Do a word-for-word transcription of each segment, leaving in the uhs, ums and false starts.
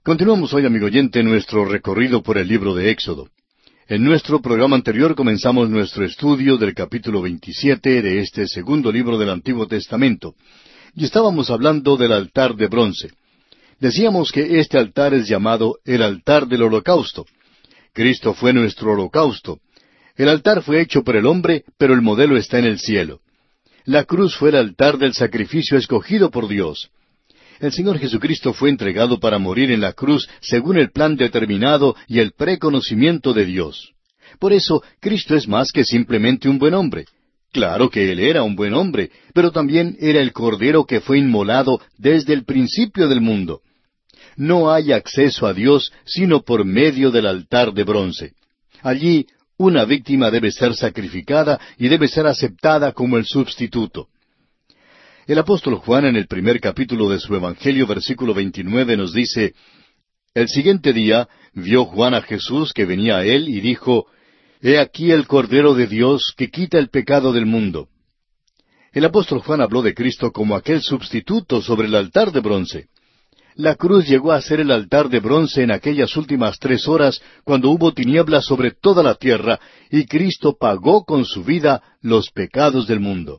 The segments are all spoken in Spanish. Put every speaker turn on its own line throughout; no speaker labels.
Continuamos hoy, amigo oyente, nuestro recorrido por el libro de Éxodo. En nuestro programa anterior comenzamos nuestro estudio del capítulo veintisiete de este segundo libro del Antiguo Testamento, y estábamos hablando del altar de bronce. Decíamos que este altar es llamado el altar del holocausto. Cristo fue nuestro holocausto. El altar fue hecho por el hombre, pero el modelo está en el cielo. La cruz fue el altar del sacrificio escogido por Dios. El Señor Jesucristo fue entregado para morir en la cruz según el plan determinado y el preconocimiento de Dios. Por eso, Cristo es más que simplemente un buen hombre. Claro que Él era un buen hombre, pero también era el Cordero que fue inmolado desde el principio del mundo. No hay acceso a Dios sino por medio del altar de bronce. Allí, una víctima debe ser sacrificada y debe ser aceptada como el sustituto. El apóstol Juan, en el primer capítulo de su Evangelio, versículo veintinueve, nos dice: El siguiente día vio Juan a Jesús que venía a él y dijo: He aquí el Cordero de Dios que quita el pecado del mundo. El apóstol Juan habló de Cristo como aquel sustituto sobre el altar de bronce. La cruz llegó a ser el altar de bronce en aquellas últimas tres horas, cuando hubo tinieblas sobre toda la tierra, y Cristo pagó con su vida los pecados del mundo.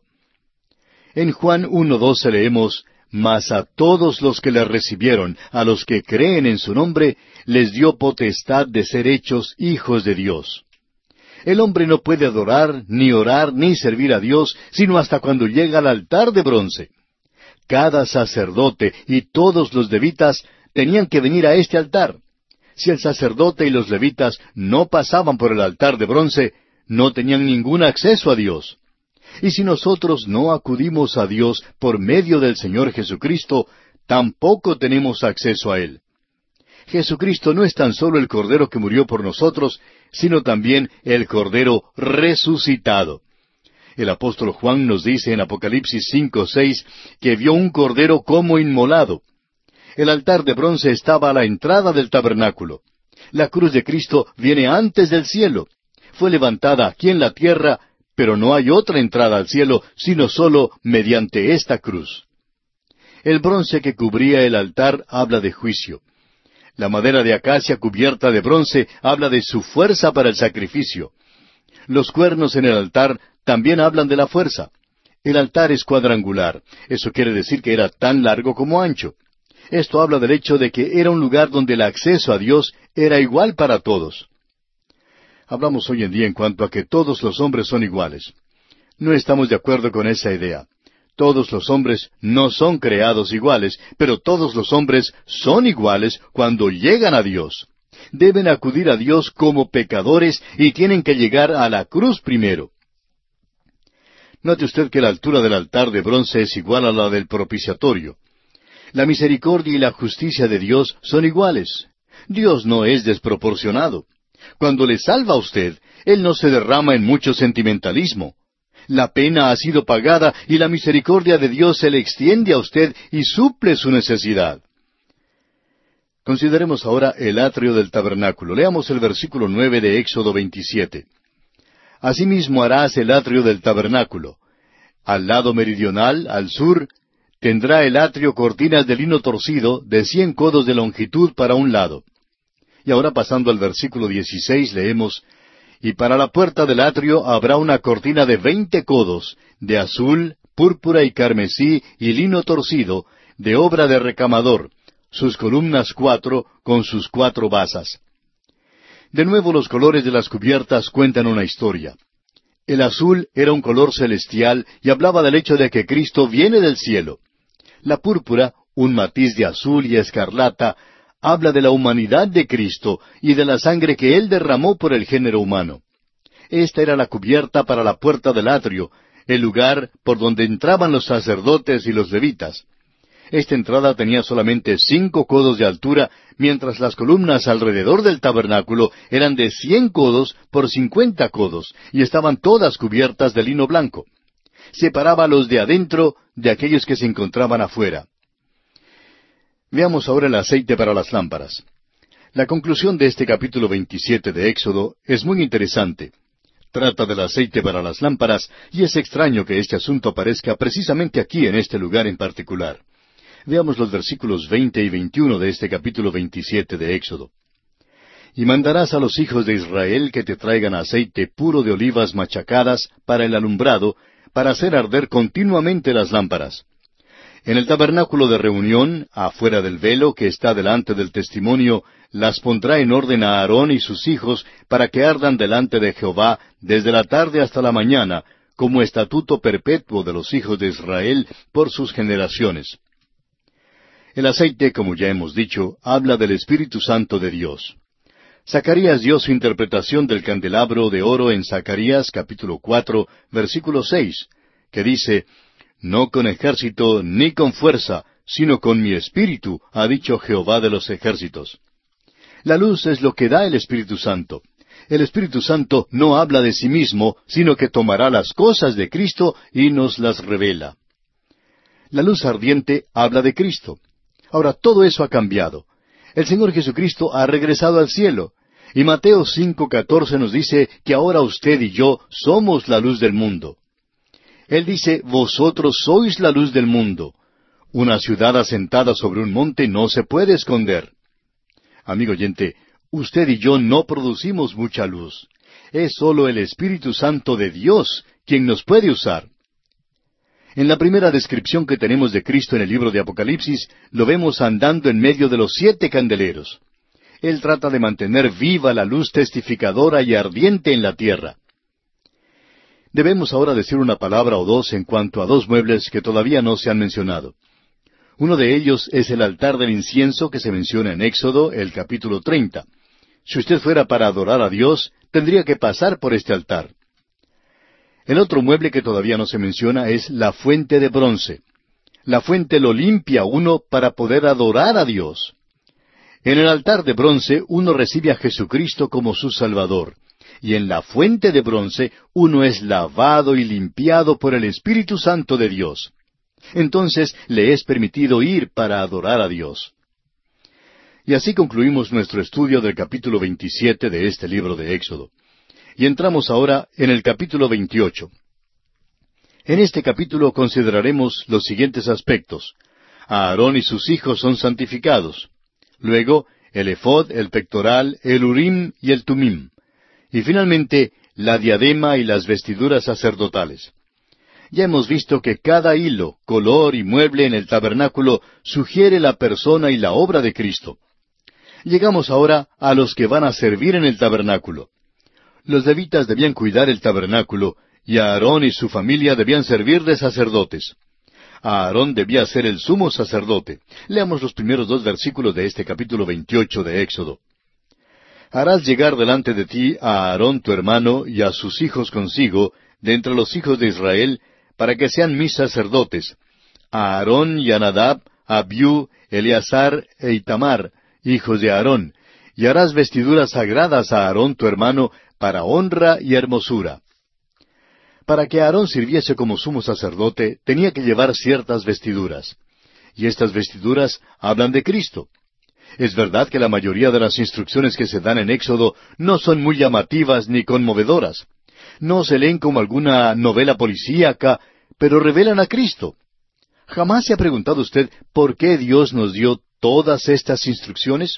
En Juan uno doce leemos: Mas a todos los que le recibieron, a los que creen en su nombre, les dio potestad de ser hechos hijos de Dios. El hombre no puede adorar, ni orar, ni servir a Dios, sino hasta cuando llega al altar de bronce. Cada sacerdote y todos los levitas tenían que venir a este altar. Si el sacerdote y los levitas no pasaban por el altar de bronce, no tenían ningún acceso a Dios. Y si nosotros no acudimos a Dios por medio del Señor Jesucristo, tampoco tenemos acceso a Él. Jesucristo no es tan solo el Cordero que murió por nosotros, sino también el Cordero resucitado. El apóstol Juan nos dice en Apocalipsis cinco seis que vio un Cordero como inmolado. El altar de bronce estaba a la entrada del tabernáculo. La cruz de Cristo viene antes del cielo. Fue levantada aquí en la tierra, pero no hay otra entrada al cielo, sino solo mediante esta cruz. El bronce que cubría el altar habla de juicio. La madera de acacia cubierta de bronce habla de su fuerza para el sacrificio. Los cuernos en el altar también hablan de la fuerza. El altar es cuadrangular. Eso quiere decir que era tan largo como ancho. Esto habla del hecho de que era un lugar donde el acceso a Dios era igual para todos. Hablamos hoy en día en cuanto a que todos los hombres son iguales. No estamos de acuerdo con esa idea. Todos los hombres no son creados iguales, pero todos los hombres son iguales cuando llegan a Dios. Deben acudir a Dios como pecadores y tienen que llegar a la cruz primero. Note usted que la altura del altar de bronce es igual a la del propiciatorio. La misericordia y la justicia de Dios son iguales. Dios no es desproporcionado. Cuando le salva a usted, Él no se derrama en mucho sentimentalismo. La pena ha sido pagada y la misericordia de Dios se le extiende a usted y suple su necesidad. Consideremos ahora el atrio del tabernáculo. Leamos el versículo nueve de Éxodo veintisiete. Asimismo harás el atrio del tabernáculo. Al lado meridional, al sur, tendrá el atrio cortinas de lino torcido de cien codos de longitud para un lado. Y ahora pasando al versículo dieciséis leemos: Y para la puerta del atrio habrá una cortina de veinte codos, de azul, púrpura y carmesí y lino torcido, de obra de recamador, sus columnas cuatro, con sus cuatro basas. De nuevo los colores de las cubiertas cuentan una historia. El azul era un color celestial y hablaba del hecho de que Cristo viene del cielo. La púrpura, un matiz de azul y escarlata, habla de la humanidad de Cristo y de la sangre que Él derramó por el género humano. Esta era la cubierta para la puerta del atrio, el lugar por donde entraban los sacerdotes y los levitas. Esta entrada tenía solamente cinco codos de altura, mientras las columnas alrededor del tabernáculo eran de cien codos por cincuenta codos, y estaban todas cubiertas de lino blanco. Separaba a los de adentro de aquellos que se encontraban afuera. Veamos ahora el aceite para las lámparas. La conclusión de este capítulo veintisiete de Éxodo es muy interesante. Trata del aceite para las lámparas, y es extraño que este asunto aparezca precisamente aquí en este lugar en particular. Veamos los versículos veinte y veintiuno de este capítulo veintisiete de Éxodo. Y mandarás a los hijos de Israel que te traigan aceite puro de olivas machacadas para el alumbrado, para hacer arder continuamente las lámparas. En el tabernáculo de reunión, afuera del velo que está delante del testimonio, las pondrá en orden a Aarón y sus hijos para que ardan delante de Jehová desde la tarde hasta la mañana, como estatuto perpetuo de los hijos de Israel por sus generaciones. El aceite, como ya hemos dicho, habla del Espíritu Santo de Dios. Zacarías dio su interpretación del candelabro de oro en Zacarías capítulo cuatro, versículo seis, que dice, «No con ejército ni con fuerza, sino con mi espíritu, ha dicho Jehová de los ejércitos». La luz es lo que da el Espíritu Santo. El Espíritu Santo no habla de sí mismo, sino que tomará las cosas de Cristo y nos las revela. La luz ardiente habla de Cristo. Ahora, todo eso ha cambiado. El Señor Jesucristo ha regresado al cielo. Y Mateo cinco catorce nos dice que ahora usted y yo somos la luz del mundo. Él dice, «Vosotros sois la luz del mundo». Una ciudad asentada sobre un monte no se puede esconder. Amigo oyente, usted y yo no producimos mucha luz. Es sólo el Espíritu Santo de Dios quien nos puede usar. En la primera descripción que tenemos de Cristo en el libro de Apocalipsis, lo vemos andando en medio de los siete candeleros. Él trata de mantener viva la luz testificadora y ardiente en la tierra. Debemos ahora decir una palabra o dos en cuanto a dos muebles que todavía no se han mencionado. Uno de ellos es el altar del incienso que se menciona en Éxodo, el capítulo treinta. Si usted fuera para adorar a Dios, tendría que pasar por este altar. El otro mueble que todavía no se menciona es la fuente de bronce. La fuente lo limpia uno para poder adorar a Dios. En el altar de bronce uno recibe a Jesucristo como su Salvador. Y en la fuente de bronce uno es lavado y limpiado por el Espíritu Santo de Dios. Entonces le es permitido ir para adorar a Dios. Y así concluimos nuestro estudio del capítulo veintisiete de este libro de Éxodo. Y entramos ahora en el capítulo veintiocho. En este capítulo consideraremos los siguientes aspectos. Aarón y sus hijos son santificados. Luego, el efod, el pectoral, el urim y el tumim. Y finalmente, la diadema y las vestiduras sacerdotales. Ya hemos visto que cada hilo, color y mueble en el tabernáculo sugiere la persona y la obra de Cristo. Llegamos ahora a los que van a servir en el tabernáculo. Los levitas debían cuidar el tabernáculo, y Aarón y su familia debían servir de sacerdotes. Aarón debía ser el sumo sacerdote. Leamos los primeros dos versículos de este capítulo veintiocho de Éxodo. Harás llegar delante de ti a Aarón tu hermano y a sus hijos consigo, de entre los hijos de Israel, para que sean mis sacerdotes, a Aarón y a Nadab, a Abiú, Eleazar e Itamar, hijos de Aarón, y harás vestiduras sagradas a Aarón tu hermano, para honra y hermosura. Para que Aarón sirviese como sumo sacerdote, tenía que llevar ciertas vestiduras. Y estas vestiduras hablan de Cristo. Es verdad que la mayoría de las instrucciones que se dan en Éxodo no son muy llamativas ni conmovedoras. No se leen como alguna novela policíaca, pero revelan a Cristo. ¿Jamás se ha preguntado usted por qué Dios nos dio todas estas instrucciones?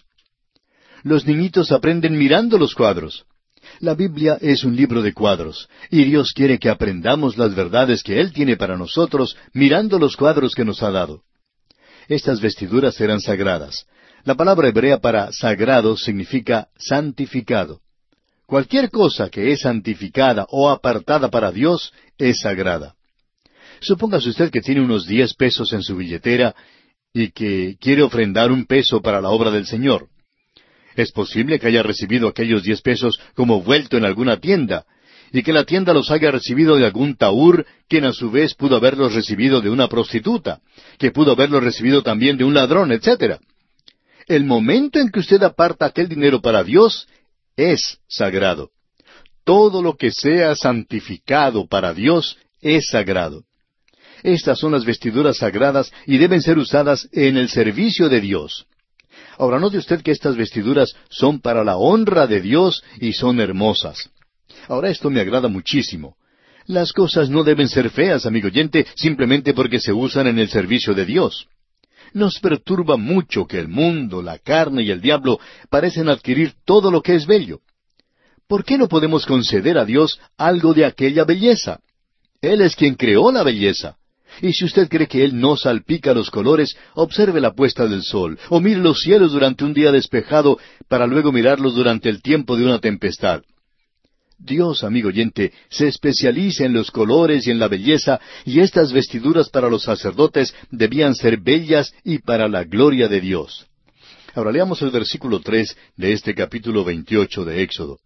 Los niñitos aprenden mirando los cuadros. La Biblia es un libro de cuadros, y Dios quiere que aprendamos las verdades que Él tiene para nosotros mirando los cuadros que nos ha dado. Estas vestiduras eran sagradas. La palabra hebrea para sagrado significa santificado. Cualquier cosa que es santificada o apartada para Dios es sagrada. Supóngase usted que tiene unos diez pesos en su billetera y que quiere ofrendar un peso para la obra del Señor. Es posible que haya recibido aquellos diez pesos como vuelto en alguna tienda, y que la tienda los haya recibido de algún tahúr, quien a su vez pudo haberlos recibido de una prostituta, que pudo haberlos recibido también de un ladrón, etcétera. El momento en que usted aparta aquel dinero para Dios es sagrado. Todo lo que sea santificado para Dios es sagrado. Estas son las vestiduras sagradas y deben ser usadas en el servicio de Dios. Ahora, note usted que estas vestiduras son para la honra de Dios y son hermosas. Ahora, esto me agrada muchísimo. Las cosas no deben ser feas, amigo oyente, simplemente porque se usan en el servicio de Dios. Nos perturba mucho que el mundo, la carne y el diablo parecen adquirir todo lo que es bello. ¿Por qué no podemos conceder a Dios algo de aquella belleza? Él es quien creó la belleza. Y si usted cree que Él no salpica los colores, observe la puesta del sol, o mire los cielos durante un día despejado, para luego mirarlos durante el tiempo de una tempestad. Dios, amigo oyente, se especializa en los colores y en la belleza, y estas vestiduras para los sacerdotes debían ser bellas y para la gloria de Dios. Ahora leamos el versículo tres de este capítulo veintiocho de Éxodo.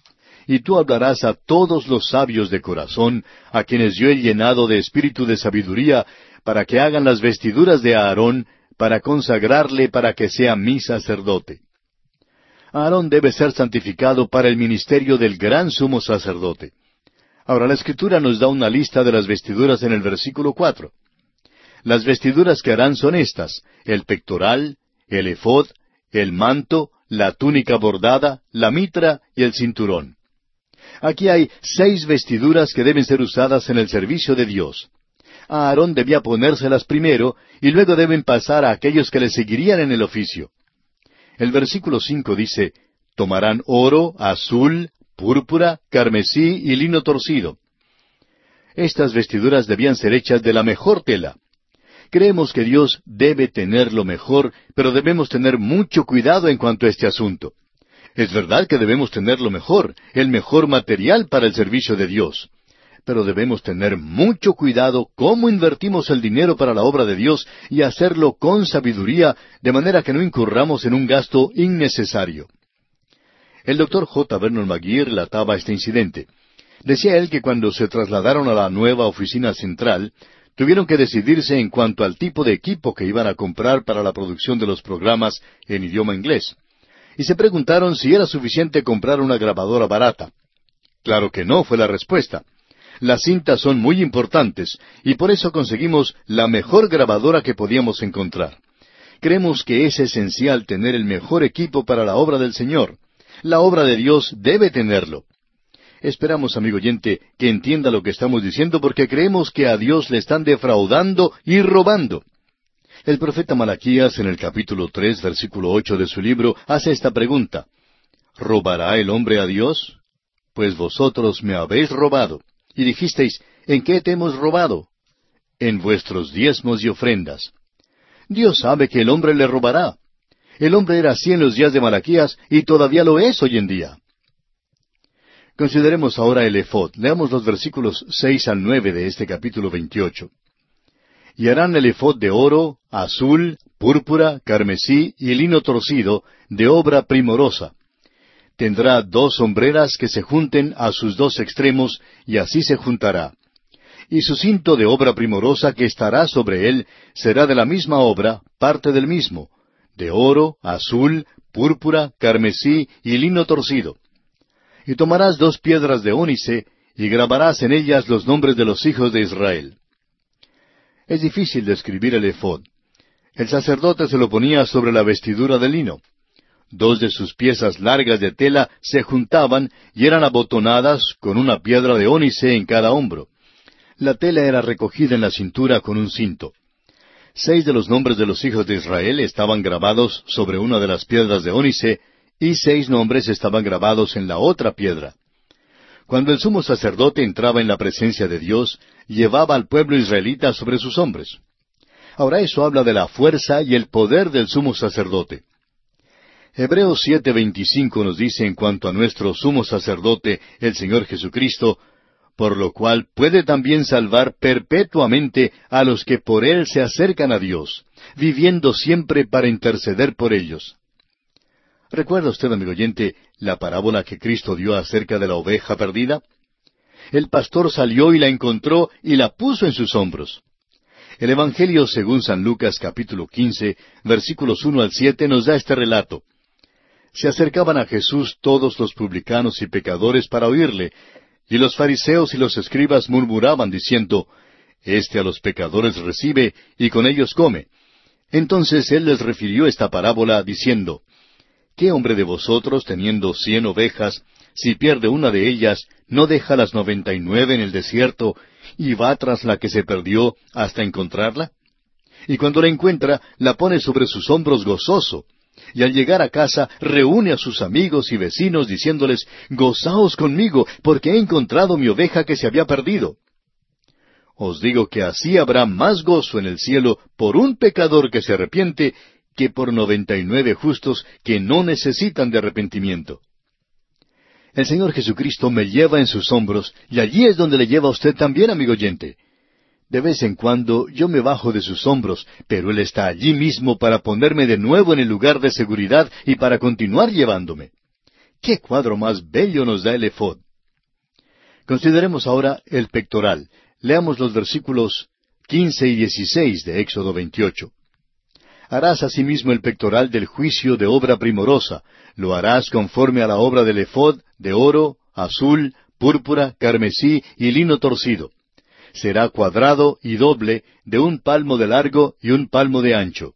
Y tú hablarás a todos los sabios de corazón, a quienes yo he llenado de espíritu de sabiduría, para que hagan las vestiduras de Aarón, para consagrarle para que sea mi sacerdote. Aarón debe ser santificado para el ministerio del gran sumo sacerdote. Ahora la Escritura nos da una lista de las vestiduras en el versículo cuatro. Las vestiduras que harán son estas: el pectoral, el efod, el manto, la túnica bordada, la mitra y el cinturón. Aquí hay seis vestiduras que deben ser usadas en el servicio de Dios. A Aarón debía ponérselas primero, y luego deben pasar a aquellos que le seguirían en el oficio. El versículo cinco dice: tomarán oro, azul, púrpura, carmesí y lino torcido. Estas vestiduras debían ser hechas de la mejor tela. Creemos que Dios debe tener lo mejor, pero debemos tener mucho cuidado en cuanto a este asunto. Es verdad que debemos tener lo mejor, el mejor material para el servicio de Dios. Pero debemos tener mucho cuidado cómo invertimos el dinero para la obra de Dios y hacerlo con sabiduría, de manera que no incurramos en un gasto innecesario. El doctor J. Vernon McGee relataba este incidente. Decía él que cuando se trasladaron a la nueva oficina central, tuvieron que decidirse en cuanto al tipo de equipo que iban a comprar para la producción de los programas en idioma inglés. Y se preguntaron si era suficiente comprar una grabadora barata. Claro que no, fue la respuesta. Las cintas son muy importantes, y por eso conseguimos la mejor grabadora que podíamos encontrar. Creemos que es esencial tener el mejor equipo para la obra del Señor. La obra de Dios debe tenerlo. Esperamos, amigo oyente, que entienda lo que estamos diciendo, porque creemos que a Dios le están defraudando y robando. El profeta Malaquías, en el capítulo tres, versículo ocho de su libro, hace esta pregunta: ¿robará el hombre a Dios? Pues vosotros me habéis robado. Y dijisteis: ¿en qué te hemos robado? En vuestros diezmos y ofrendas. Dios sabe que el hombre le robará. El hombre era así en los días de Malaquías, y todavía lo es hoy en día. Consideremos ahora el efod. Leamos los versículos seis al nueve de este capítulo veintiocho. Y harán el efod de oro, azul, púrpura, carmesí y lino torcido, de obra primorosa. Tendrá dos sombreras que se junten a sus dos extremos, y así se juntará. Y su cinto de obra primorosa que estará sobre él será de la misma obra, parte del mismo, de oro, azul, púrpura, carmesí y lino torcido. Y tomarás dos piedras de ónice, y grabarás en ellas los nombres de los hijos de Israel. Es difícil describir el efod. El sacerdote se lo ponía sobre la vestidura de lino. Dos de sus piezas largas de tela se juntaban y eran abotonadas con una piedra de ónice en cada hombro. La tela era recogida en la cintura con un cinto. Seis de los nombres de los hijos de Israel estaban grabados sobre una de las piedras de ónice, y seis nombres estaban grabados en la otra piedra. Cuando el sumo sacerdote entraba en la presencia de Dios, llevaba al pueblo israelita sobre sus hombros. Ahora eso habla de la fuerza y el poder del sumo sacerdote. Hebreos siete veinticinco nos dice en cuanto a nuestro sumo sacerdote, el Señor Jesucristo, por lo cual puede también salvar perpetuamente a los que por Él se acercan a Dios, viviendo siempre para interceder por ellos. ¿Recuerda usted, amigo oyente, la parábola que Cristo dio acerca de la oveja perdida? El pastor salió y la encontró y la puso en sus hombros. El Evangelio según San Lucas capítulo quince, versículos uno al siete nos da este relato. Se acercaban a Jesús todos los publicanos y pecadores para oírle, y los fariseos y los escribas murmuraban diciendo: Este a los pecadores recibe, y con ellos come. Entonces él les refirió esta parábola diciendo: ¿Qué hombre de vosotros, teniendo cien ovejas, si pierde una de ellas, no deja las noventa y nueve en el desierto, y va tras la que se perdió hasta encontrarla? Y cuando la encuentra, la pone sobre sus hombros gozoso. Y al llegar a casa, reúne a sus amigos y vecinos diciéndoles, «Gozaos conmigo, porque he encontrado mi oveja que se había perdido». Os digo que así habrá más gozo en el cielo por un pecador que se arrepiente que por noventa y nueve justos que no necesitan de arrepentimiento. El Señor Jesucristo me lleva en sus hombros, y allí es donde le lleva a usted también, amigo oyente. De vez en cuando yo me bajo de sus hombros, pero Él está allí mismo para ponerme de nuevo en el lugar de seguridad y para continuar llevándome. ¡Qué cuadro más bello nos da el efod! Consideremos ahora el pectoral. Leamos los versículos quince y dieciséis de Éxodo veintiocho. Harás asimismo el pectoral del juicio de obra primorosa. Lo harás conforme a la obra del efod, de oro, azul, púrpura, carmesí y lino torcido. Será cuadrado y doble, de un palmo de largo y un palmo de ancho.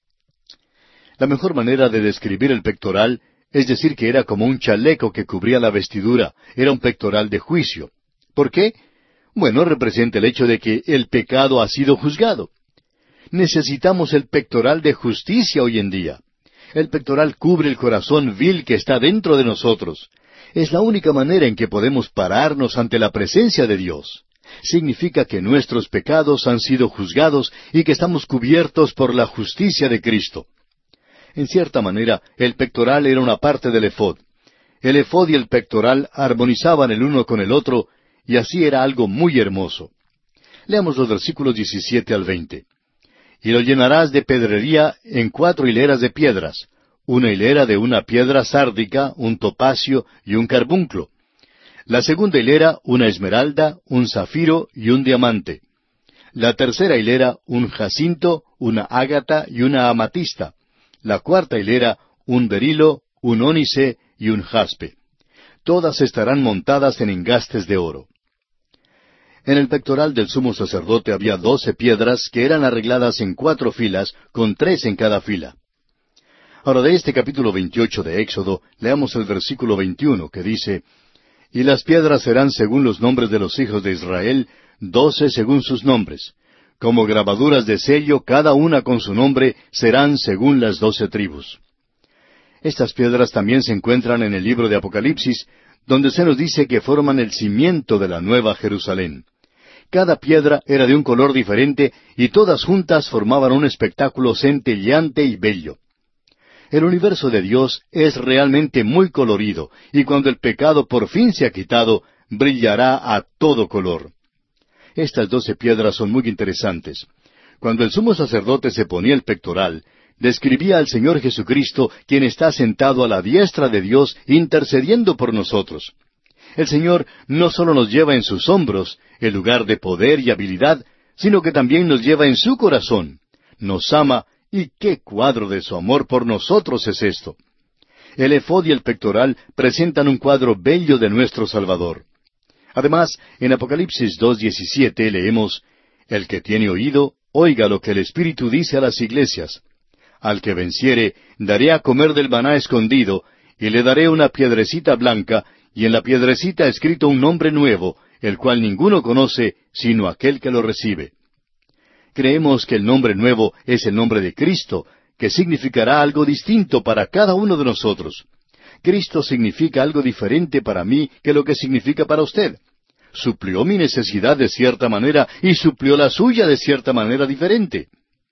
La mejor manera de describir el pectoral es decir que era como un chaleco que cubría la vestidura, era un pectoral de juicio. ¿Por qué? Bueno, representa el hecho de que el pecado ha sido juzgado. Necesitamos el pectoral de justicia hoy en día. El pectoral cubre el corazón vil que está dentro de nosotros. Es la única manera en que podemos pararnos ante la presencia de Dios. Significa que nuestros pecados han sido juzgados y que estamos cubiertos por la justicia de Cristo. En cierta manera, el pectoral era una parte del efod. El efod y el pectoral armonizaban el uno con el otro, y así era algo muy hermoso. Leamos los versículos diecisiete al veinte. Y lo llenarás de pedrería en cuatro hileras de piedras, una hilera de una piedra sárdica, un topacio y un carbunclo. La segunda hilera, una esmeralda, un zafiro y un diamante. La tercera hilera, un jacinto, una ágata y una amatista. La cuarta hilera, un berilo, un ónice y un jaspe. Todas estarán montadas en engastes de oro. En el pectoral del sumo sacerdote había doce piedras que eran arregladas en cuatro filas, con tres en cada fila. Ahora, de este capítulo veintiocho de Éxodo, leamos el versículo veintiuno, que dice, «Y las piedras serán según los nombres de los hijos de Israel, doce según sus nombres. Como grabaduras de sello, cada una con su nombre, serán según las doce tribus». Estas piedras también se encuentran en el libro de Apocalipsis, donde se nos dice que forman el cimiento de la nueva Jerusalén. Cada piedra era de un color diferente y todas juntas formaban un espectáculo centelleante y bello. El universo de Dios es realmente muy colorido, y cuando el pecado por fin se ha quitado, brillará a todo color. Estas doce piedras son muy interesantes. Cuando el sumo sacerdote se ponía el pectoral, describía al Señor Jesucristo, quien está sentado a la diestra de Dios, intercediendo por nosotros. El Señor no solo nos lleva en sus hombros, el lugar de poder y habilidad, sino que también nos lleva en su corazón. Nos ama, y qué cuadro de su amor por nosotros es esto. El efod y el pectoral presentan un cuadro bello de nuestro Salvador. Además, en Apocalipsis dos diecisiete leemos, «El que tiene oído, oiga lo que el Espíritu dice a las iglesias. Al que venciere, daré a comer del maná escondido, y le daré una piedrecita blanca, y en la piedrecita escrito un nombre nuevo, el cual ninguno conoce, sino aquel que lo recibe». Creemos que el nombre nuevo es el nombre de Cristo, que significará algo distinto para cada uno de nosotros. Cristo significa algo diferente para mí que lo que significa para usted. Suplió mi necesidad de cierta manera y suplió la suya de cierta manera diferente.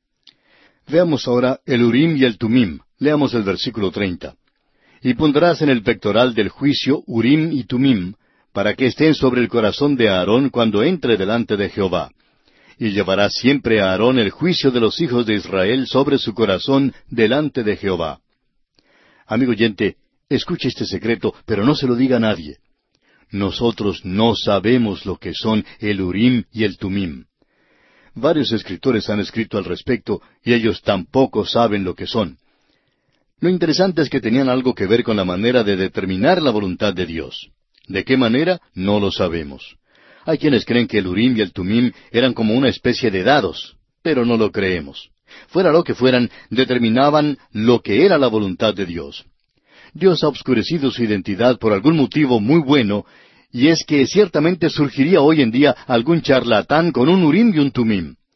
Veamos ahora el Urim y el Tumim. Leamos el versículo treinta. «Y pondrás en el pectoral del juicio Urim y Tumim, para que estén sobre el corazón de Aarón cuando entre delante de Jehová. Y llevará siempre a Aarón el juicio de los hijos de Israel sobre su corazón delante de Jehová». Amigo oyente, escuche este secreto, pero no se lo diga a nadie. Nosotros no sabemos lo que son el Urim y el Tumim. Varios escritores han escrito al respecto, y ellos tampoco saben lo que son. Lo interesante es que tenían algo que ver con la manera de determinar la voluntad de Dios. ¿De qué manera? No lo sabemos. Hay quienes creen que el Urim y el Tumim eran como una especie de dados, pero no lo creemos. Fuera lo que fueran, determinaban lo que era la voluntad de Dios. Dios ha obscurecido su identidad por algún motivo muy bueno, y es que ciertamente surgiría hoy en día algún charlatán con un Urim y un Tumim.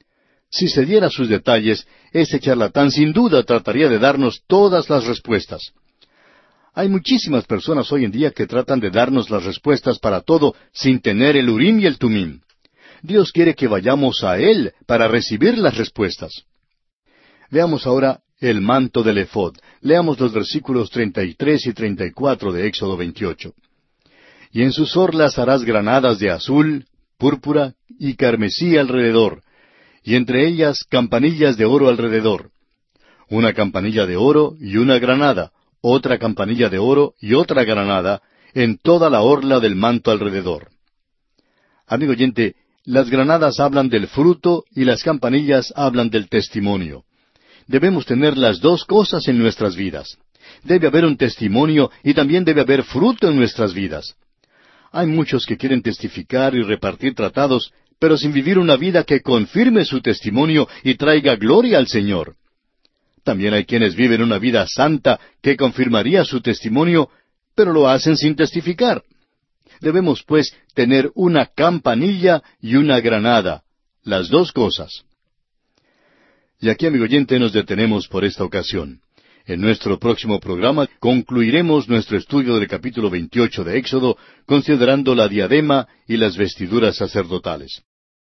Si se diera sus detalles, ese charlatán sin duda trataría de darnos todas las respuestas. Hay muchísimas personas hoy en día que tratan de darnos las respuestas para todo sin tener el Urim y el Tumim. Dios quiere que vayamos a Él para recibir las respuestas. Veamos ahora el manto del efod. Leamos los versículos treinta y tres y treinta y cuatro de Éxodo veintiocho. Y en sus orlas harás granadas de azul, púrpura y carmesí alrededor, y entre ellas campanillas de oro alrededor. Una campanilla de oro y una granada, otra campanilla de oro y otra granada, en toda la orla del manto alrededor. Amigo oyente, las granadas hablan del fruto y las campanillas hablan del testimonio. Debemos tener las dos cosas en nuestras vidas. Debe haber un testimonio y también debe haber fruto en nuestras vidas. Hay muchos que quieren testificar y repartir tratados, pero sin vivir una vida que confirme su testimonio y traiga gloria al Señor. También hay quienes viven una vida santa que confirmaría su testimonio, pero lo hacen sin testificar. Debemos, pues, tener una campanilla y una granada, las dos cosas. Y aquí, amigo oyente, nos detenemos por esta ocasión. En nuestro próximo programa concluiremos nuestro estudio del capítulo veintiocho de Éxodo, considerando la diadema y las vestiduras sacerdotales.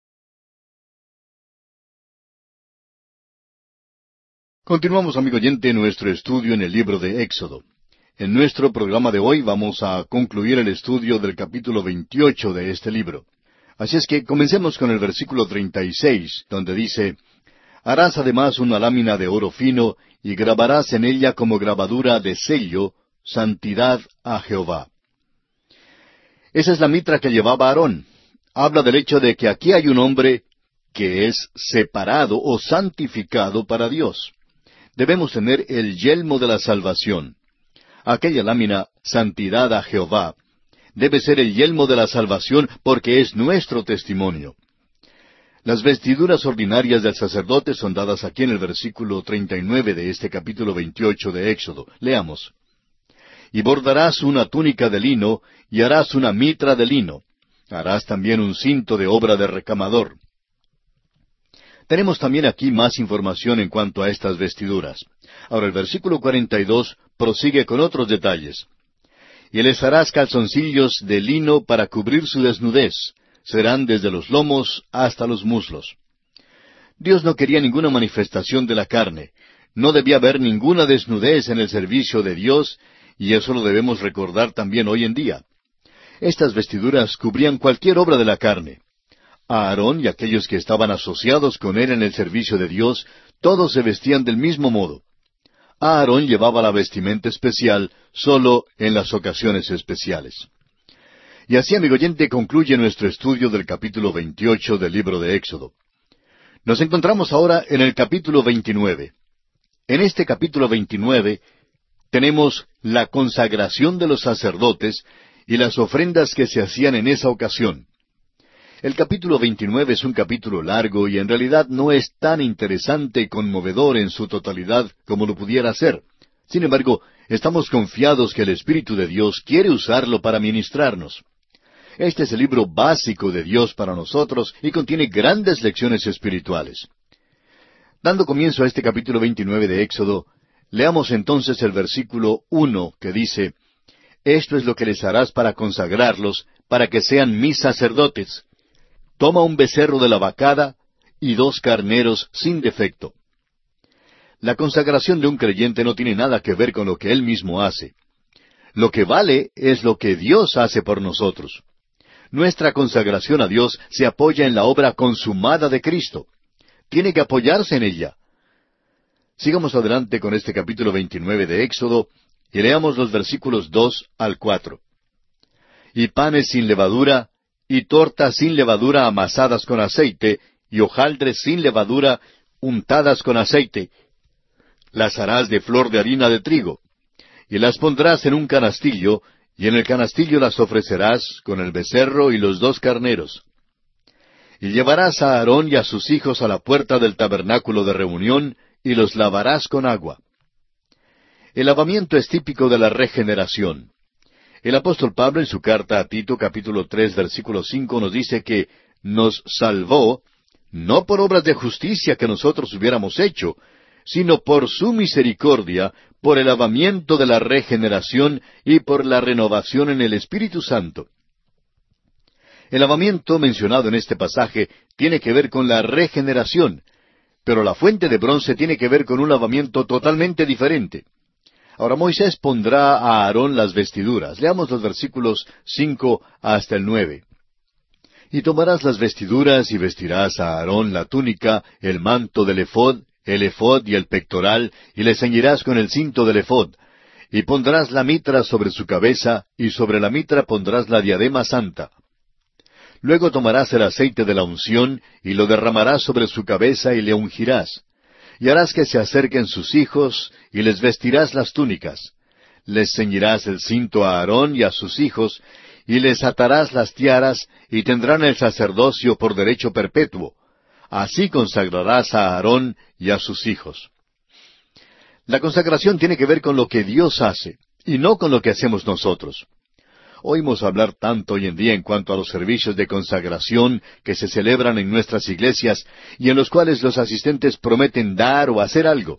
Continuamos, amigo oyente, nuestro estudio en el libro de Éxodo. En nuestro programa de hoy vamos a concluir el estudio del capítulo veintiocho de este libro. Así es que comencemos con el versículo treinta y seis, donde dice: Harás además una lámina de oro fino, y grabarás en ella como grabadura de sello, santidad a Jehová. Esa es la mitra que llevaba Aarón. Habla del hecho de que aquí hay un hombre que es separado o santificado para Dios. Debemos tener el yelmo de la salvación. Aquella lámina, santidad a Jehová, debe ser el yelmo de la salvación porque es nuestro testimonio. Las vestiduras ordinarias del sacerdote son dadas aquí en el versículo treinta y nueve de este capítulo veintiocho de Éxodo. Leamos. Y bordarás una túnica de lino, y harás una mitra de lino. Harás también un cinto de obra de recamador. Tenemos también aquí más información en cuanto a estas vestiduras. Ahora el versículo cuarenta y dos prosigue con otros detalles. Y les harás calzoncillos de lino para cubrir su desnudez. Serán desde los lomos hasta los muslos. Dios no quería ninguna manifestación de la carne. No debía haber ninguna desnudez en el servicio de Dios, y eso lo debemos recordar también hoy en día. Estas vestiduras cubrían cualquier obra de la carne. A Aarón y aquellos que estaban asociados con él en el servicio de Dios, todos se vestían del mismo modo. Aarón llevaba la vestimenta especial solo en las ocasiones especiales. Y así, amigo oyente, concluye nuestro estudio del capítulo veintiocho del libro de Éxodo. Nos encontramos ahora en el capítulo veintinueve. En este capítulo veintinueve tenemos la consagración de los sacerdotes y las ofrendas que se hacían en esa ocasión. El capítulo veintinueve es un capítulo largo y en realidad no es tan interesante y conmovedor en su totalidad como lo pudiera ser. Sin embargo, estamos confiados que el Espíritu de Dios quiere usarlo para ministrarnos. Este es el libro básico de Dios para nosotros y contiene grandes lecciones espirituales. Dando comienzo a este capítulo veintinueve de Éxodo, leamos entonces el versículo uno que dice: Esto es lo que les harás para consagrarlos, para que sean mis sacerdotes. Toma un becerro de la vacada y dos carneros sin defecto. La consagración de un creyente no tiene nada que ver con lo que él mismo hace. Lo que vale es lo que Dios hace por nosotros. Nuestra consagración a Dios se apoya en la obra consumada de Cristo. Tiene que apoyarse en ella. Sigamos adelante con este capítulo veintinueve de Éxodo y leamos los versículos dos al cuatro. Y panes sin levadura, y tortas sin levadura amasadas con aceite, y hojaldres sin levadura untadas con aceite. Las harás de flor de harina de trigo, y las pondrás en un canastillo, y en el canastillo las ofrecerás con el becerro y los dos carneros. Y llevarás a Aarón y a sus hijos a la puerta del tabernáculo de reunión, y los lavarás con agua. El lavamiento es típico de la regeneración. El apóstol Pablo en su carta a Tito capítulo tres versículo cinco nos dice que nos salvó, no por obras de justicia que nosotros hubiéramos hecho, sino por su misericordia, por el lavamiento de la regeneración y por la renovación en el Espíritu Santo. El lavamiento mencionado en este pasaje tiene que ver con la regeneración, pero la fuente de bronce tiene que ver con un lavamiento totalmente diferente. Ahora Moisés pondrá a Aarón las vestiduras. Leamos los versículos cinco hasta el nueve. Y tomarás las vestiduras y vestirás a Aarón la túnica, el manto del ephod, el ephod y el pectoral, y le ceñirás con el cinto del ephod. Y pondrás la mitra sobre su cabeza, y sobre la mitra pondrás la diadema santa. Luego tomarás el aceite de la unción, y lo derramarás sobre su cabeza, y le ungirás. Y harás que se acerquen sus hijos, y les vestirás las túnicas. Les ceñirás el cinto a Aarón y a sus hijos, y les atarás las tiaras, y tendrán el sacerdocio por derecho perpetuo. Así consagrarás a Aarón y a sus hijos. La consagración tiene que ver con lo que Dios hace, y no con lo que hacemos nosotros. Oímos hablar tanto hoy en día en cuanto a los servicios de consagración que se celebran en nuestras iglesias y en los cuales los asistentes prometen dar o hacer algo.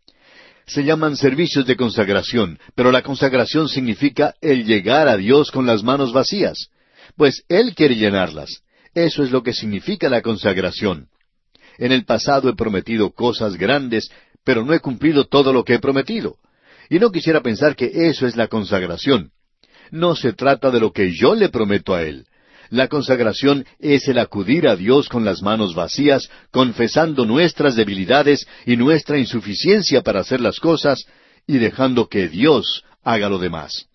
Se llaman servicios de consagración, pero la consagración significa el llegar a Dios con las manos vacías, pues Él quiere llenarlas. Eso es lo que significa la consagración. En el pasado he prometido cosas grandes, pero no he cumplido todo lo que he prometido. Y no quisiera pensar que eso es la consagración. No se trata de lo que yo le prometo a Él. La consagración es el acudir a Dios con las manos vacías, confesando nuestras debilidades y nuestra insuficiencia para hacer las cosas, y dejando que Dios haga lo demás.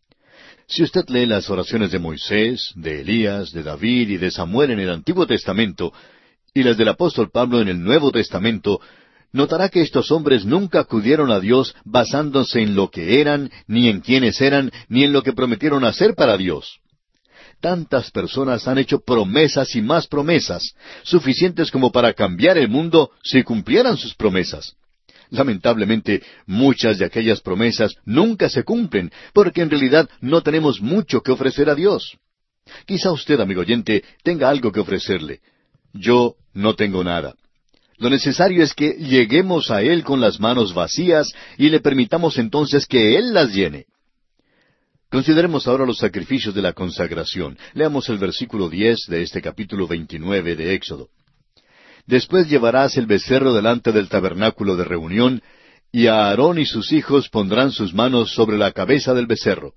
Si usted lee las oraciones de Moisés, de Elías, de David y de Samuel en el Antiguo Testamento, y las del apóstol Pablo en el Nuevo Testamento, notará que estos hombres nunca acudieron a Dios basándose en lo que eran, ni en quiénes eran, ni en lo que prometieron hacer para Dios. Tantas personas han hecho promesas y más promesas, suficientes como para cambiar el mundo si cumplieran sus promesas. Lamentablemente, muchas de aquellas promesas nunca se cumplen, porque en realidad no tenemos mucho que ofrecer a Dios. Quizá usted, amigo oyente, tenga algo que ofrecerle. Yo no tengo nada. Lo necesario es que lleguemos a Él con las manos vacías y le permitamos entonces que Él las llene. Consideremos ahora los sacrificios de la consagración. Leamos el versículo diez de este capítulo veintinueve de Éxodo. Después llevarás el becerro delante del tabernáculo de reunión, y a Aarón y sus hijos pondrán sus manos sobre la cabeza del becerro.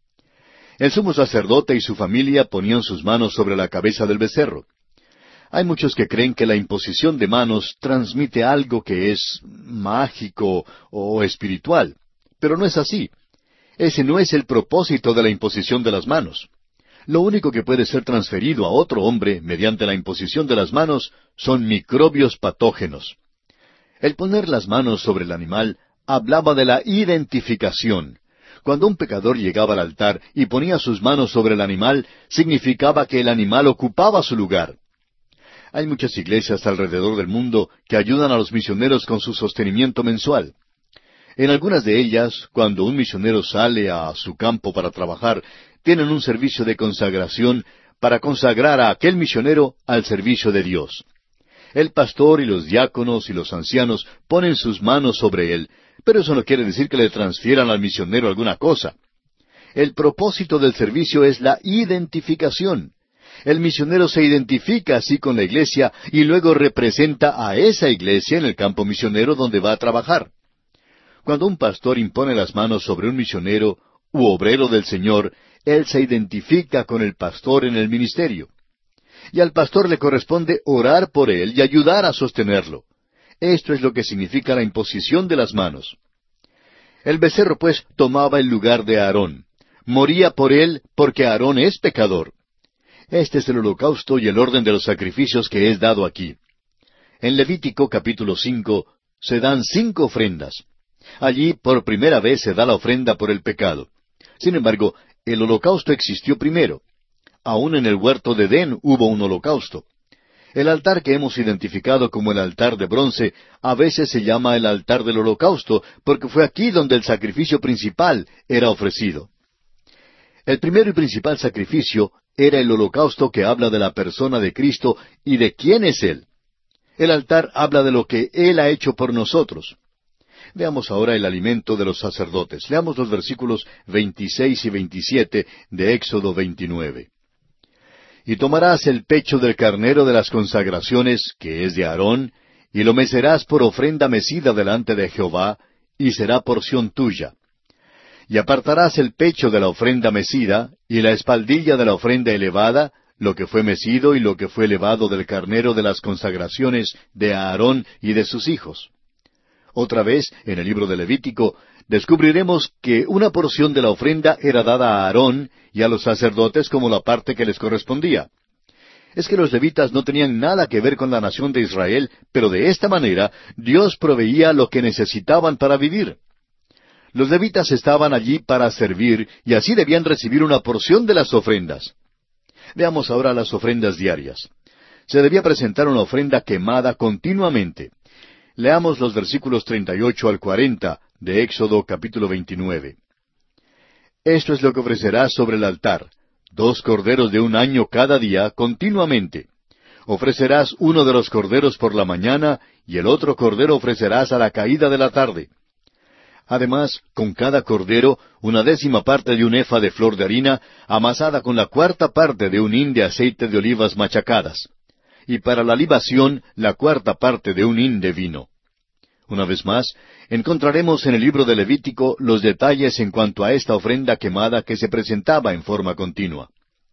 El sumo sacerdote y su familia ponían sus manos sobre la cabeza del becerro. Hay muchos que creen que la imposición de manos transmite algo que es mágico o espiritual, pero no es así. Ese no es el propósito de la imposición de las manos. Lo único que puede ser transferido a otro hombre mediante la imposición de las manos son microbios patógenos. El poner las manos sobre el animal hablaba de la identificación. Cuando un pecador llegaba al altar y ponía sus manos sobre el animal, significaba que el animal ocupaba su lugar. Hay muchas iglesias alrededor del mundo que ayudan a los misioneros con su sostenimiento mensual. En algunas de ellas, cuando un misionero sale a su campo para trabajar, tienen un servicio de consagración para consagrar a aquel misionero al servicio de Dios. El pastor y los diáconos y los ancianos ponen sus manos sobre él, pero eso no quiere decir que le transfieran al misionero alguna cosa. El propósito del servicio es la identificación. El misionero se identifica así con la iglesia y luego representa a esa iglesia en el campo misionero donde va a trabajar. Cuando un pastor impone las manos sobre un misionero u obrero del Señor, él se identifica con el pastor en el ministerio. Y al pastor le corresponde orar por él y ayudar a sostenerlo. Esto es lo que significa la imposición de las manos. El becerro, pues, tomaba el lugar de Aarón. Moría por él porque Aarón es pecador. Este es el holocausto y el orden de los sacrificios que es dado aquí. En Levítico capítulo cinco se dan cinco ofrendas. Allí por primera vez se da la ofrenda por el pecado. Sin embargo, el holocausto existió primero. Aún en el huerto de Edén hubo un holocausto. El altar que hemos identificado como el altar de bronce a veces se llama el altar del holocausto porque fue aquí donde el sacrificio principal era ofrecido. El primero y principal sacrificio era el holocausto que habla de la persona de Cristo y de quién es Él. El altar habla de lo que Él ha hecho por nosotros. Veamos ahora el alimento de los sacerdotes. Leamos los versículos veintiséis y veintisiete de Éxodo veintinueve. Y tomarás el pecho del carnero de las consagraciones, que es de Aarón, y lo mecerás por ofrenda mecida delante de Jehová, y será porción tuya. Y apartarás el pecho de la ofrenda mecida, y la espaldilla de la ofrenda elevada, lo que fue mecido y lo que fue elevado del carnero de las consagraciones de Aarón y de sus hijos. Otra vez, en el libro de Levítico, descubriremos que una porción de la ofrenda era dada a Aarón y a los sacerdotes como la parte que les correspondía. Es que los levitas no tenían nada que ver con la nación de Israel, pero de esta manera Dios proveía lo que necesitaban para vivir. Los levitas estaban allí para servir y así debían recibir una porción de las ofrendas. Veamos ahora las ofrendas diarias. Se debía presentar una ofrenda quemada continuamente. Leamos los versículos treinta y ocho al cuarenta de Éxodo capítulo veintinueve. Esto es lo que ofrecerás sobre el altar, dos corderos de un año cada día continuamente. Ofrecerás uno de los corderos por la mañana y el otro cordero ofrecerás a la caída de la tarde. Además, con cada cordero, una décima parte de un efa de flor de harina, amasada con la cuarta parte de un hin de aceite de olivas machacadas. Y para la libación, la cuarta parte de un hin de vino. Una vez más, encontraremos en el libro de Levítico los detalles en cuanto a esta ofrenda quemada que se presentaba en forma continua.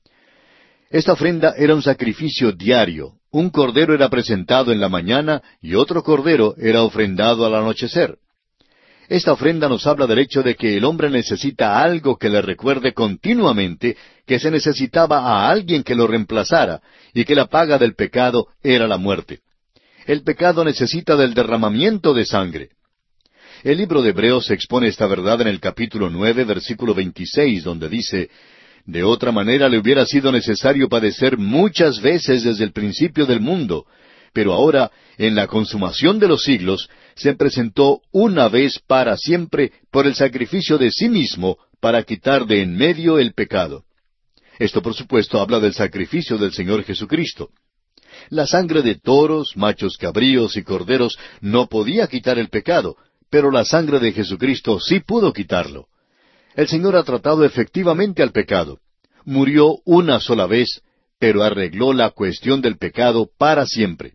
Esta ofrenda era un sacrificio diario. Un cordero era presentado en la mañana y otro cordero era ofrendado al anochecer. Esta ofrenda nos habla del hecho de que el hombre necesita algo que le recuerde continuamente que se necesitaba a alguien que lo reemplazara y que la paga del pecado era la muerte. El pecado necesita del derramamiento de sangre. El libro de Hebreos expone esta verdad en el capítulo nueve, versículo veintiséis, donde dice: De otra manera le hubiera sido necesario padecer muchas veces desde el principio del mundo, pero ahora, en la consumación de los siglos, se presentó una vez para siempre por el sacrificio de sí mismo para quitar de en medio el pecado. Esto, por supuesto, habla del sacrificio del Señor Jesucristo. La sangre de toros, machos cabríos y corderos no podía quitar el pecado, pero la sangre de Jesucristo sí pudo quitarlo. El Señor ha tratado efectivamente al pecado. Murió una sola vez, pero arregló la cuestión del pecado para siempre.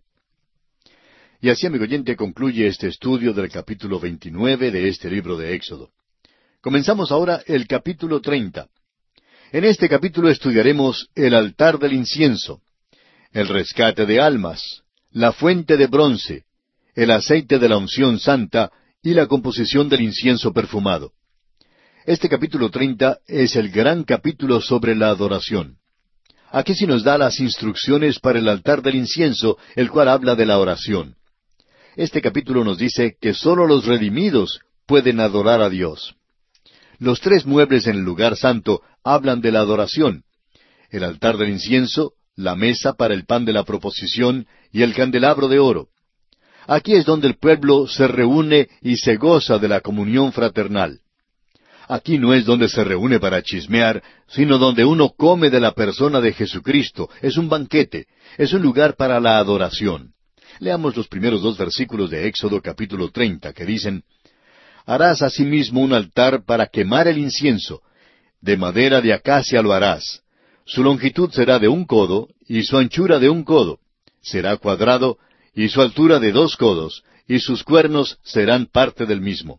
Y así, amigo oyente, concluye este estudio del capítulo veintinueve de este libro de Éxodo. Comenzamos ahora el capítulo treinta. En este capítulo estudiaremos el altar del incienso, el rescate de almas, la fuente de bronce, el aceite de la unción santa y la composición del incienso perfumado. Este capítulo treinta es el gran capítulo sobre la adoración. Aquí sí nos da las instrucciones para el altar del incienso, el cual habla de la oración. Este capítulo nos dice que sólo los redimidos pueden adorar a Dios. Los tres muebles en el lugar santo hablan de la adoración: el altar del incienso, la mesa para el pan de la proposición y el candelabro de oro. Aquí es donde el pueblo se reúne y se goza de la comunión fraternal. Aquí no es donde se reúne para chismear, sino donde uno come de la persona de Jesucristo. Es un banquete, es un lugar para la adoración. Leamos los primeros dos versículos de Éxodo capítulo treinta, que dicen: Harás asimismo un altar para quemar el incienso. De madera de acacia lo harás. Su longitud será de un codo, y su anchura de un codo. Será cuadrado, y su altura de dos codos, y sus cuernos serán parte del mismo.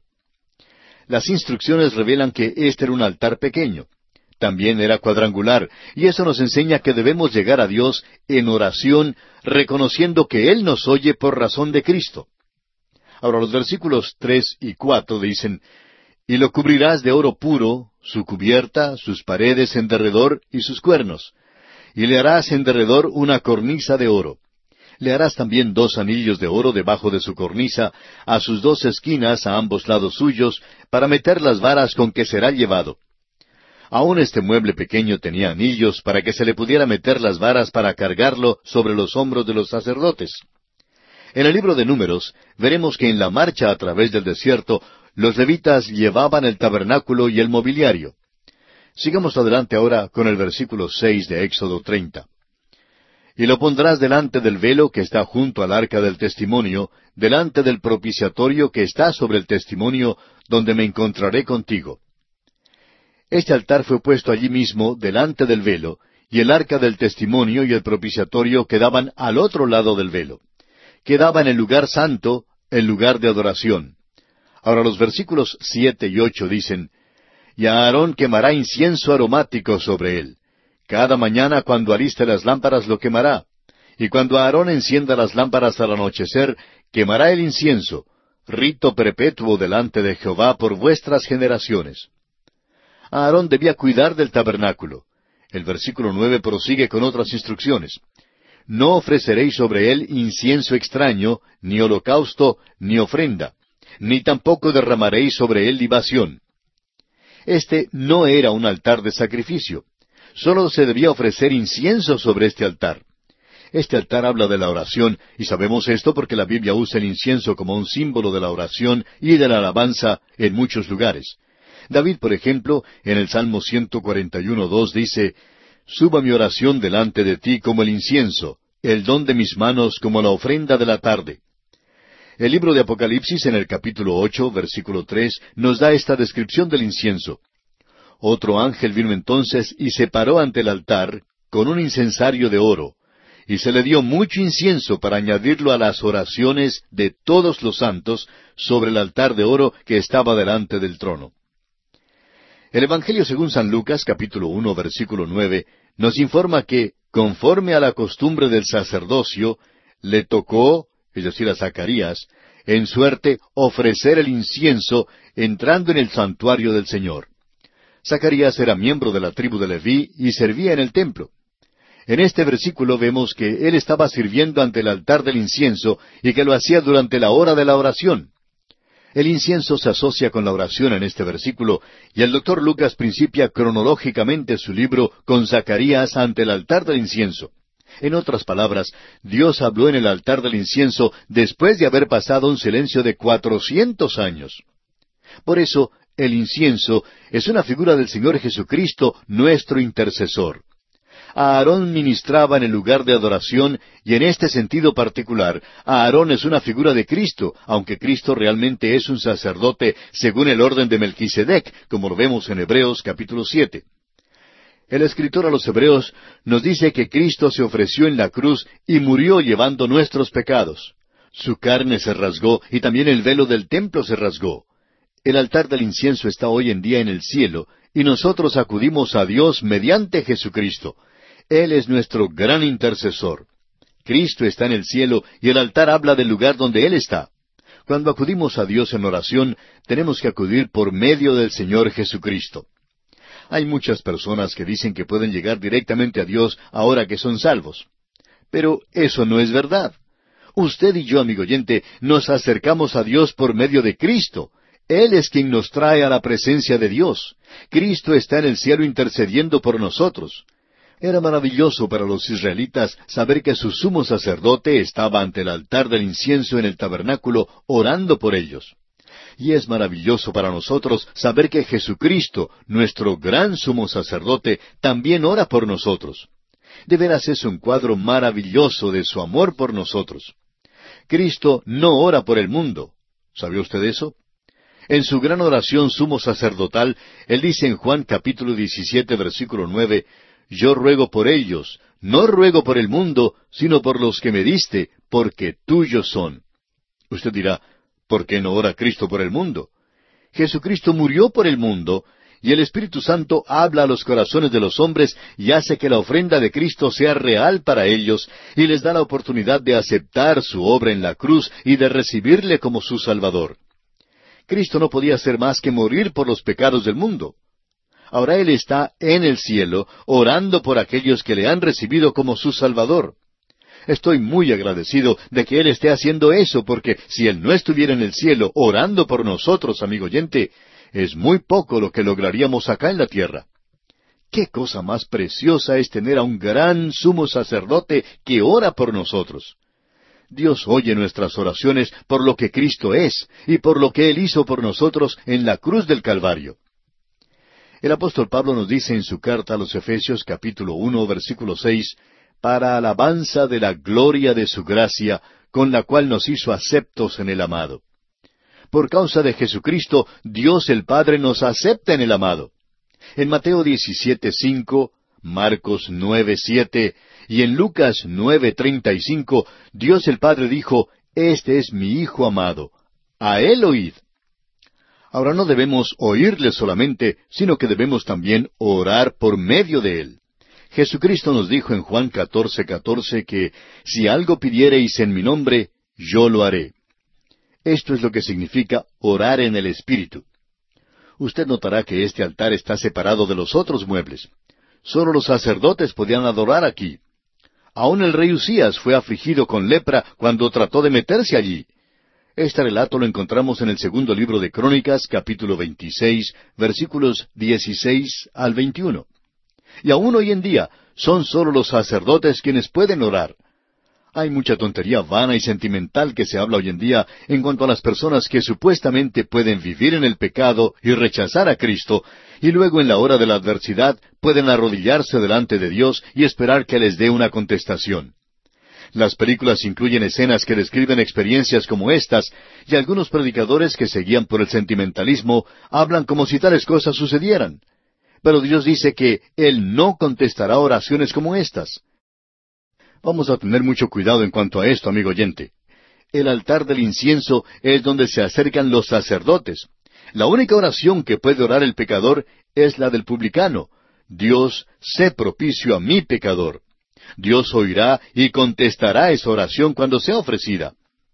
Las instrucciones revelan que este era un altar pequeño. También era cuadrangular, y eso nos enseña que debemos llegar a Dios en oración, reconociendo que Él nos oye por razón de Cristo. Ahora los versículos tres y cuatro dicen: Y lo cubrirás de oro puro, su cubierta, sus paredes en derredor y sus cuernos. Y le harás en derredor una cornisa de oro. Le harás también dos anillos de oro debajo de su cornisa, a sus dos esquinas a ambos lados suyos, para meter las varas con que será llevado. Aún este mueble pequeño tenía anillos para que se le pudiera meter las varas para cargarlo sobre los hombros de los sacerdotes. En el libro de Números veremos que en la marcha a través del desierto los levitas llevaban el tabernáculo y el mobiliario. Sigamos adelante ahora con el versículo seis de Éxodo treinta. y lo pondrás delante del velo que está junto al arca del testimonio, delante del propiciatorio que está sobre el testimonio, donde me encontraré contigo. Este altar fue puesto allí mismo, delante del velo, y el arca del testimonio y el propiciatorio quedaban al otro lado del velo. Quedaba en el lugar santo, el lugar de adoración. Ahora los versículos siete y ocho dicen, «Y a Aarón quemará incienso aromático sobre él. Cada mañana cuando aliste las lámparas lo quemará. Y cuando Aarón encienda las lámparas al anochecer, quemará el incienso, rito perpetuo delante de Jehová por vuestras generaciones». Aarón debía cuidar del tabernáculo. El versículo nueve prosigue con otras instrucciones. «No ofreceréis sobre él incienso extraño, ni holocausto, ni ofrenda, ni tampoco derramaréis sobre él libación». Este no era un altar de sacrificio. Solo se debía ofrecer incienso sobre este altar. Este altar habla de la oración, y sabemos esto porque la Biblia usa el incienso como un símbolo de la oración y de la alabanza en muchos lugares. David, por ejemplo, en el Salmo ciento cuarenta y uno, dos dice, «Suba mi oración delante de ti como el incienso, el don de mis manos como la ofrenda de la tarde». El libro de Apocalipsis, en el capítulo ocho, versículo tres, nos da esta descripción del incienso. «Otro ángel vino entonces y se paró ante el altar con un incensario de oro, y se le dio mucho incienso para añadirlo a las oraciones de todos los santos sobre el altar de oro que estaba delante del trono». El Evangelio según San Lucas, capítulo uno, versículo nueve, nos informa que, conforme a la costumbre del sacerdocio, le tocó, es decir, a Zacarías, en suerte ofrecer el incienso entrando en el santuario del Señor. Zacarías era miembro de la tribu de Leví y servía en el templo. En este versículo vemos que él estaba sirviendo ante el altar del incienso y que lo hacía durante la hora de la oración. El incienso se asocia con la oración en este versículo, y el doctor Lucas principia cronológicamente su libro con Zacarías ante el altar del incienso. En otras palabras, Dios habló en el altar del incienso después de haber pasado un silencio de cuatrocientos años. Por eso, el incienso es una figura del Señor Jesucristo, nuestro intercesor. Aarón ministraba en el lugar de adoración, y en este sentido particular, Aarón es una figura de Cristo, aunque Cristo realmente es un sacerdote según el orden de Melquisedec, como lo vemos en Hebreos capítulo siete. El escritor a los Hebreos nos dice que Cristo se ofreció en la cruz y murió llevando nuestros pecados. Su carne se rasgó y también el velo del templo se rasgó. El altar del incienso está hoy en día en el cielo, y nosotros acudimos a Dios mediante Jesucristo. Él es nuestro gran intercesor. Cristo está en el cielo y el altar habla del lugar donde Él está. Cuando acudimos a Dios en oración, tenemos que acudir por medio del Señor Jesucristo. Hay muchas personas que dicen que pueden llegar directamente a Dios ahora que son salvos. Pero eso no es verdad. Usted y yo, amigo oyente, nos acercamos a Dios por medio de Cristo. Él es quien nos trae a la presencia de Dios. Cristo está en el cielo intercediendo por nosotros. Era maravilloso para los israelitas saber que su sumo sacerdote estaba ante el altar del incienso en el tabernáculo orando por ellos. Y es maravilloso para nosotros saber que Jesucristo, nuestro gran sumo sacerdote, también ora por nosotros. De veras es un cuadro maravilloso de su amor por nosotros. Cristo no ora por el mundo. ¿Sabe usted eso? En su gran oración sumo sacerdotal, Él dice en Juan capítulo diecisiete, versículo nueve, «Yo ruego por ellos, no ruego por el mundo, sino por los que me diste, porque tuyos son». Usted dirá, ¿por qué no ora Cristo por el mundo? Jesucristo murió por el mundo, y el Espíritu Santo habla a los corazones de los hombres y hace que la ofrenda de Cristo sea real para ellos, y les da la oportunidad de aceptar su obra en la cruz y de recibirle como su Salvador. Cristo no podía hacer más que morir por los pecados del mundo. Ahora Él está en el cielo, orando por aquellos que le han recibido como su Salvador. Estoy muy agradecido de que Él esté haciendo eso, porque si Él no estuviera en el cielo orando por nosotros, amigo oyente, es muy poco lo que lograríamos acá en la tierra. ¿Qué cosa más preciosa es tener a un gran sumo sacerdote que ora por nosotros? Dios oye nuestras oraciones por lo que Cristo es y por lo que Él hizo por nosotros en la cruz del Calvario. El apóstol Pablo nos dice en su carta a los Efesios capítulo uno, versículo seis, para alabanza de la gloria de su gracia, con la cual nos hizo aceptos en el amado. Por causa de Jesucristo, Dios el Padre nos acepta en el amado. En Mateo diecisiete cinco, Marcos nueve siete y en Lucas nueve treinta y cinco, Dios el Padre dijo, «Este es mi Hijo amado, a Él oíd». Ahora no debemos oírle solamente, sino que debemos también orar por medio de Él. Jesucristo nos dijo en Juan catorce catorce que si algo pidiereis en mi nombre, yo lo haré. Esto es lo que significa orar en el Espíritu. Usted notará que este altar está separado de los otros muebles. Solo los sacerdotes podían adorar aquí. Aún el rey Usías fue afligido con lepra cuando trató de meterse allí. Este relato lo encontramos en el segundo libro de Crónicas, capítulo veintiséis, versículos dieciséis al veintiuno. Y aún hoy en día son solo los sacerdotes quienes pueden orar. Hay mucha tontería vana y sentimental que se habla hoy en día en cuanto a las personas que supuestamente pueden vivir en el pecado y rechazar a Cristo, y luego en la hora de la adversidad pueden arrodillarse delante de Dios y esperar que les dé una contestación. Las películas incluyen escenas que describen experiencias como estas, y algunos predicadores que se guían por el sentimentalismo hablan como si tales cosas sucedieran. Pero Dios dice que Él no contestará oraciones como estas. Vamos a tener mucho cuidado en cuanto a esto, amigo oyente. El altar del incienso es donde se acercan los sacerdotes. La única oración que puede orar el pecador es la del publicano. Dios, sé propicio a mi pecador. Dios oirá y contestará esa oración cuando sea ofrecida.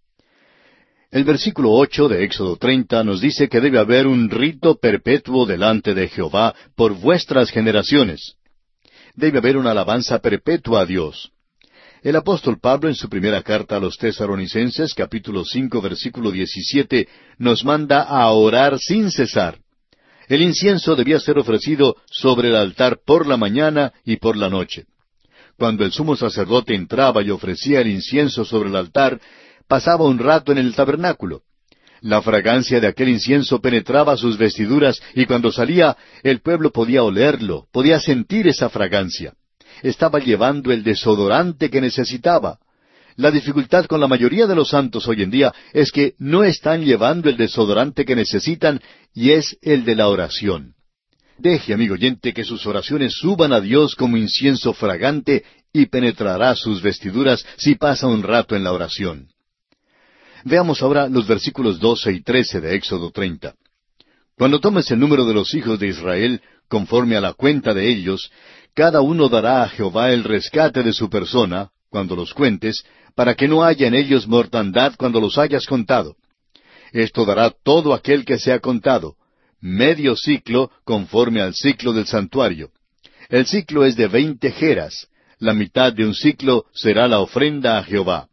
El versículo ocho de Éxodo treinta nos dice que debe haber un rito perpetuo delante de Jehová por vuestras generaciones. Debe haber una alabanza perpetua a Dios. El apóstol Pablo en su primera carta a los Tesalonicenses, capítulo cinco, versículo diecisiete, nos manda a orar sin cesar. El incienso debía ser ofrecido sobre el altar por la mañana y por la noche. Cuando el sumo sacerdote entraba y ofrecía el incienso sobre el altar, pasaba un rato en el tabernáculo. La fragancia de aquel incienso penetraba sus vestiduras y cuando salía, el pueblo podía olerlo, podía sentir esa fragancia. Estaba llevando el desodorante que necesitaba. La dificultad con la mayoría de los santos hoy en día es que no están llevando el desodorante que necesitan y es el de la oración. Deje, amigo oyente, que sus oraciones suban a Dios como incienso fragante y penetrará sus vestiduras si pasa un rato en la oración. Veamos ahora los versículos doce y trece de Éxodo treinta. Cuando tomes el número de los hijos de Israel, conforme a la cuenta de ellos, cada uno dará a Jehová el rescate de su persona, cuando los cuentes, para que no haya en ellos mortandad cuando los hayas contado. Esto dará todo aquel que sea contado, medio ciclo conforme al ciclo del santuario. El ciclo es de veinte geras, la mitad de un ciclo será la ofrenda a Jehová.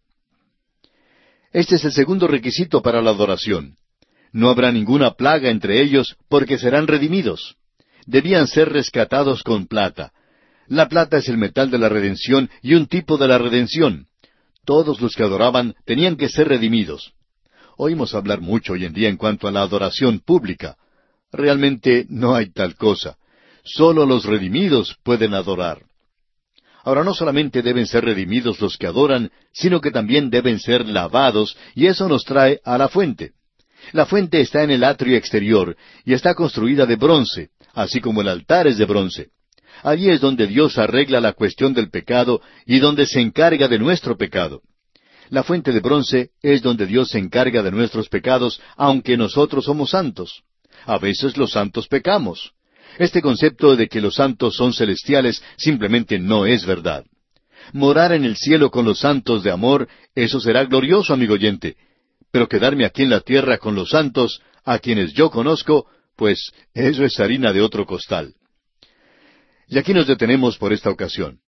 Este es el segundo requisito para la adoración. No habrá ninguna plaga entre ellos, porque serán redimidos. Debían ser rescatados con plata. La plata es el metal de la redención y un tipo de la redención. Todos los que adoraban tenían que ser redimidos. Oímos hablar mucho hoy en día en cuanto a la adoración pública. Realmente no hay tal cosa. Solo los redimidos pueden adorar. Ahora, no solamente deben ser redimidos los que adoran, sino que también deben ser lavados, y eso nos trae a la fuente. La fuente está en el atrio exterior, y está construida de bronce, así como el altar es de bronce. Allí es donde Dios arregla la cuestión del pecado y donde se encarga de nuestro pecado. La fuente de bronce es donde Dios se encarga de nuestros pecados, aunque nosotros somos santos. A veces los santos pecamos. Este concepto de que los santos son celestiales simplemente no es verdad. Morar en el cielo con los santos de amor, eso será glorioso, amigo oyente. Pero quedarme aquí en la tierra con los santos, a quienes yo conozco, pues eso es harina de otro costal. Y aquí nos detenemos por esta ocasión.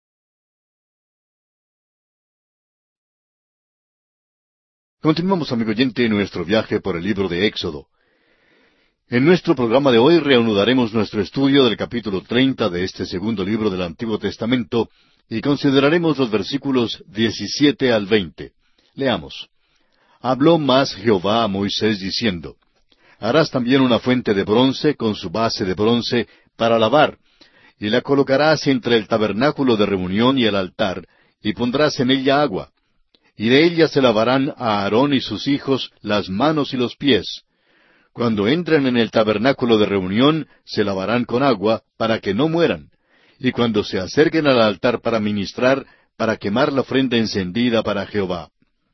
Continuamos, amigo oyente, nuestro viaje por el libro de Éxodo. En nuestro programa de hoy reanudaremos nuestro estudio del capítulo treinta de este segundo libro del Antiguo Testamento y consideraremos los versículos diecisiete al veinte. Leamos. Habló más Jehová a Moisés diciendo, harás también una fuente de bronce con su base de bronce para lavar, y la colocarás entre el tabernáculo de reunión y el altar, y pondrás en ella agua. Y de ella se lavarán a Aarón y sus hijos las manos y los pies. Cuando entren en el tabernáculo de reunión, se lavarán con agua, para que no mueran. Y cuando se acerquen al altar para ministrar, para quemar la ofrenda encendida para Jehová.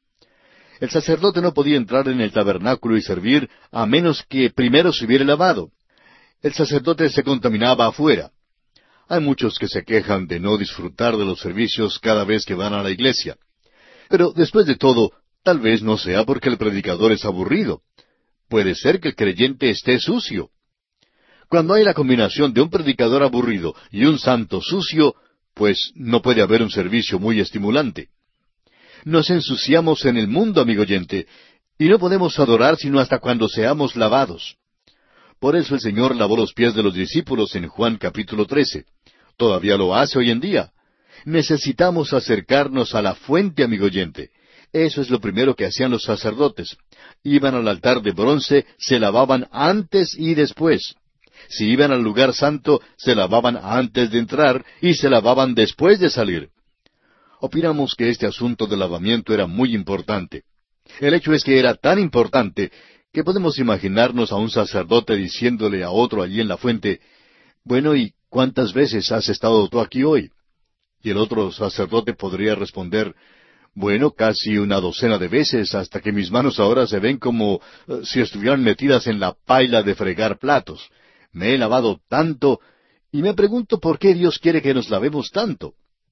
El sacerdote no podía entrar en el tabernáculo y servir a menos que primero se hubiera lavado. El sacerdote se contaminaba afuera. Hay muchos que se quejan de no disfrutar de los servicios cada vez que van a la iglesia. Pero después de todo, tal vez no sea porque el predicador es aburrido. Puede ser que el creyente esté sucio. Cuando hay la combinación de un predicador aburrido y un santo sucio, pues no puede haber un servicio muy estimulante. Nos ensuciamos en el mundo, amigo oyente, y no podemos adorar sino hasta cuando seamos lavados. Por eso el Señor lavó los pies de los discípulos en Juan capítulo trece. Todavía lo hace hoy en día. Necesitamos acercarnos a la fuente, amigo oyente. Eso es lo primero que hacían los sacerdotes. Iban al altar de bronce, se lavaban antes y después. Si iban al lugar santo, se lavaban antes de entrar y se lavaban después de salir. Opinamos que este asunto del lavamiento era muy importante. El hecho es que era tan importante que podemos imaginarnos a un sacerdote diciéndole a otro allí en la fuente, «Bueno, ¿y cuántas veces has estado tú aquí hoy?» Y el otro sacerdote podría responder, «Bueno, casi una docena de veces, hasta que mis manos ahora se ven como uh, si estuvieran metidas en la paila de fregar platos. Me he lavado tanto, y me pregunto por qué Dios quiere que nos lavemos tanto».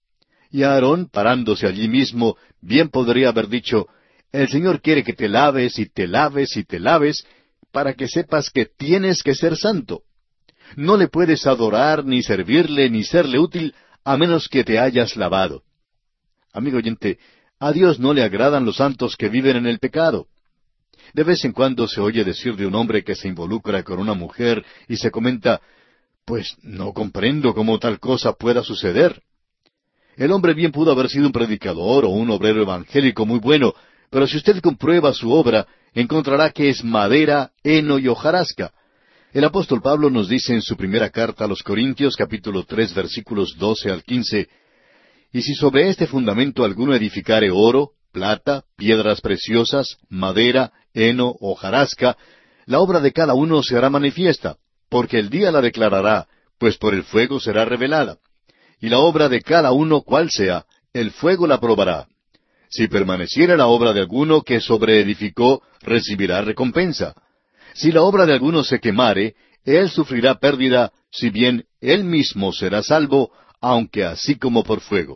Y Aarón, parándose allí mismo, bien podría haber dicho, «El Señor quiere que te laves y te laves y te laves, para que sepas que tienes que ser santo. No le puedes adorar, ni servirle, ni serle útil, a menos que te hayas lavado». Amigo oyente, a Dios no le agradan los santos que viven en el pecado. De vez en cuando se oye decir de un hombre que se involucra con una mujer y se comenta, «Pues no comprendo cómo tal cosa pueda suceder». El hombre bien pudo haber sido un predicador o un obrero evangélico muy bueno, pero si usted comprueba su obra, encontrará que es madera, heno y hojarasca. El apóstol Pablo nos dice en su primera carta a los Corintios, capítulo tres, versículos doce al quince, «Y si sobre este fundamento alguno edificare oro, plata, piedras preciosas, madera, heno, hojarasca, la obra de cada uno se hará manifiesta, porque el día la declarará, pues por el fuego será revelada. Y la obra de cada uno, cual sea, el fuego la probará. Si permaneciere la obra de alguno que sobreedificó, recibirá recompensa. Si la obra de alguno se quemare, él sufrirá pérdida, si bien él mismo será salvo, aunque así como por fuego».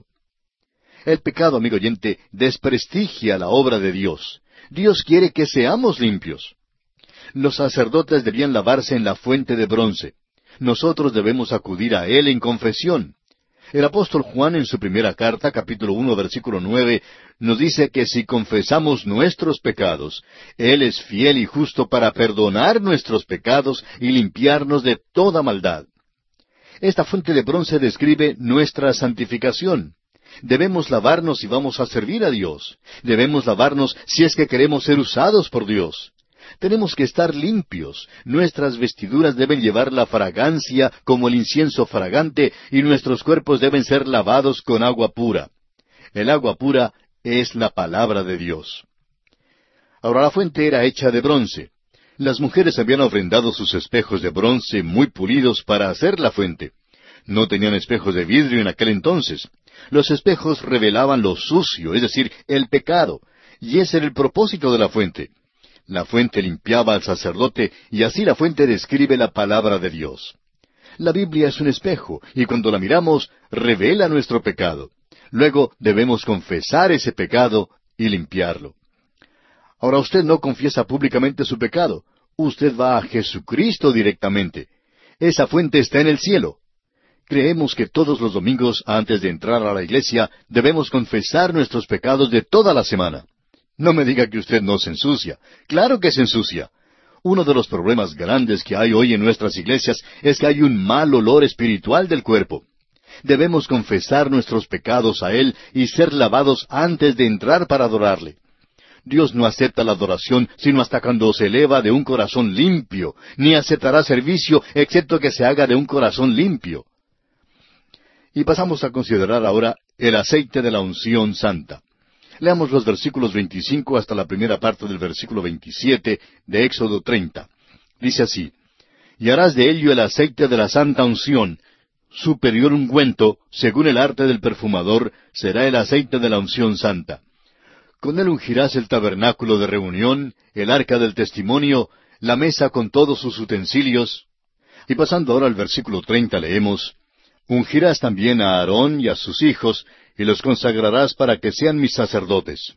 El pecado, amigo oyente, desprestigia la obra de Dios. Dios quiere que seamos limpios. Los sacerdotes debían lavarse en la fuente de bronce. Nosotros debemos acudir a Él en confesión. El apóstol Juan en su primera carta, capítulo uno, versículo nueve, nos dice que si confesamos nuestros pecados, Él es fiel y justo para perdonar nuestros pecados y limpiarnos de toda maldad. Esta fuente de bronce describe nuestra santificación. Debemos lavarnos si vamos a servir a Dios. Debemos lavarnos si es que queremos ser usados por Dios. Tenemos que estar limpios. Nuestras vestiduras deben llevar la fragancia como el incienso fragante y nuestros cuerpos deben ser lavados con agua pura. El agua pura es la palabra de Dios. Ahora la fuente era hecha de bronce. Las mujeres habían ofrendado sus espejos de bronce muy pulidos para hacer la fuente. No tenían espejos de vidrio en aquel entonces. Los espejos revelaban lo sucio, es decir, el pecado, y ese era el propósito de la fuente. La fuente limpiaba al sacerdote y así la fuente describe la palabra de Dios. La Biblia es un espejo y cuando la miramos revela nuestro pecado. Luego debemos confesar ese pecado y limpiarlo. Ahora usted no confiesa públicamente su pecado. Usted va a Jesucristo directamente. Esa fuente está en el cielo. Creemos que todos los domingos, antes de entrar a la iglesia, debemos confesar nuestros pecados de toda la semana. No me diga que usted no se ensucia. Claro que se ensucia. Uno de los problemas grandes que hay hoy en nuestras iglesias es que hay un mal olor espiritual del cuerpo. Debemos confesar nuestros pecados a Él y ser lavados antes de entrar para adorarle. Dios no acepta la adoración sino hasta cuando se eleva de un corazón limpio, ni aceptará servicio excepto que se haga de un corazón limpio. Y pasamos a considerar ahora el aceite de la unción santa. Leamos los versículos veinticinco hasta la primera parte del versículo veintisiete de Éxodo treinta. Dice así: Y harás de ello el aceite de la santa unción, superior ungüento, según el arte del perfumador, será el aceite de la unción santa. Con él ungirás el tabernáculo de reunión, el arca del testimonio, la mesa con todos sus utensilios. Y pasando ahora al versículo treinta leemos: Ungirás también a Aarón y a sus hijos, y los consagrarás para que sean mis sacerdotes.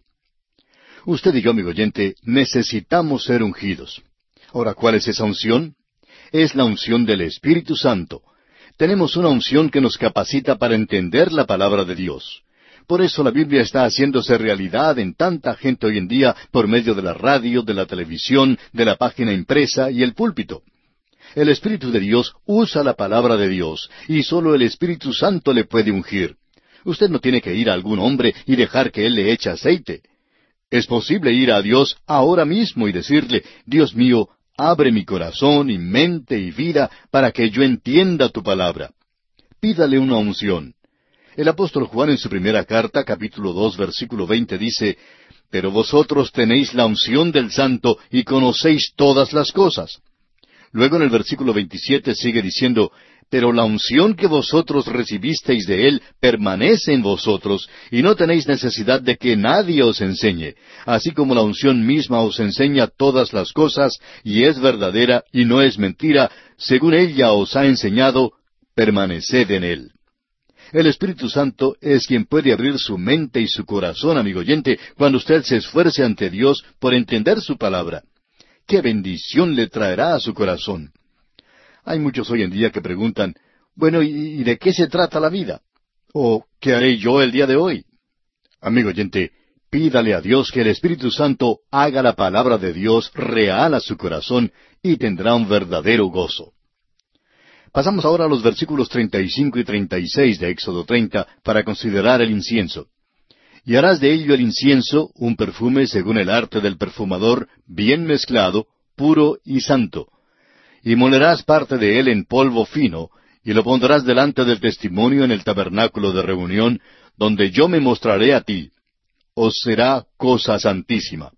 Usted y yo, amigo oyente, necesitamos ser ungidos. Ahora, ¿cuál es esa unción? Es la unción del Espíritu Santo. Tenemos una unción que nos capacita para entender la palabra de Dios. Por eso la Biblia está haciéndose realidad en tanta gente hoy en día por medio de la radio, de la televisión, de la página impresa y el púlpito. El Espíritu de Dios usa la palabra de Dios, y solo el Espíritu Santo le puede ungir. Usted no tiene que ir a algún hombre y dejar que él le eche aceite. Es posible ir a Dios ahora mismo y decirle: Dios mío, abre mi corazón y mente y vida para que yo entienda tu palabra. Pídale una unción. El apóstol Juan en su primera carta, capítulo dos, versículo veinte, dice: Pero vosotros tenéis la unción del Santo y conocéis todas las cosas. Luego en el versículo veintisiete sigue diciendo: Pero la unción que vosotros recibisteis de Él permanece en vosotros, y no tenéis necesidad de que nadie os enseñe, así como la unción misma os enseña todas las cosas, y es verdadera y no es mentira, según ella os ha enseñado, permaneced en Él. El Espíritu Santo es quien puede abrir su mente y su corazón, amigo oyente, cuando usted se esfuerce ante Dios por entender su palabra. ¡Qué bendición le traerá a su corazón! Hay muchos hoy en día que preguntan: bueno, ¿y de qué se trata la vida? ¿O qué haré yo el día de hoy? Amigo oyente, pídale a Dios que el Espíritu Santo haga la palabra de Dios real a su corazón y tendrá un verdadero gozo. Pasamos ahora a los versículos treinta y cinco y treinta y seis de Éxodo treinta para considerar el incienso. Y harás de ello el incienso, un perfume según el arte del perfumador, bien mezclado, puro y santo. Y molerás parte de él en polvo fino, y lo pondrás delante del testimonio en el tabernáculo de reunión, donde yo me mostraré a ti. Os será cosa santísima.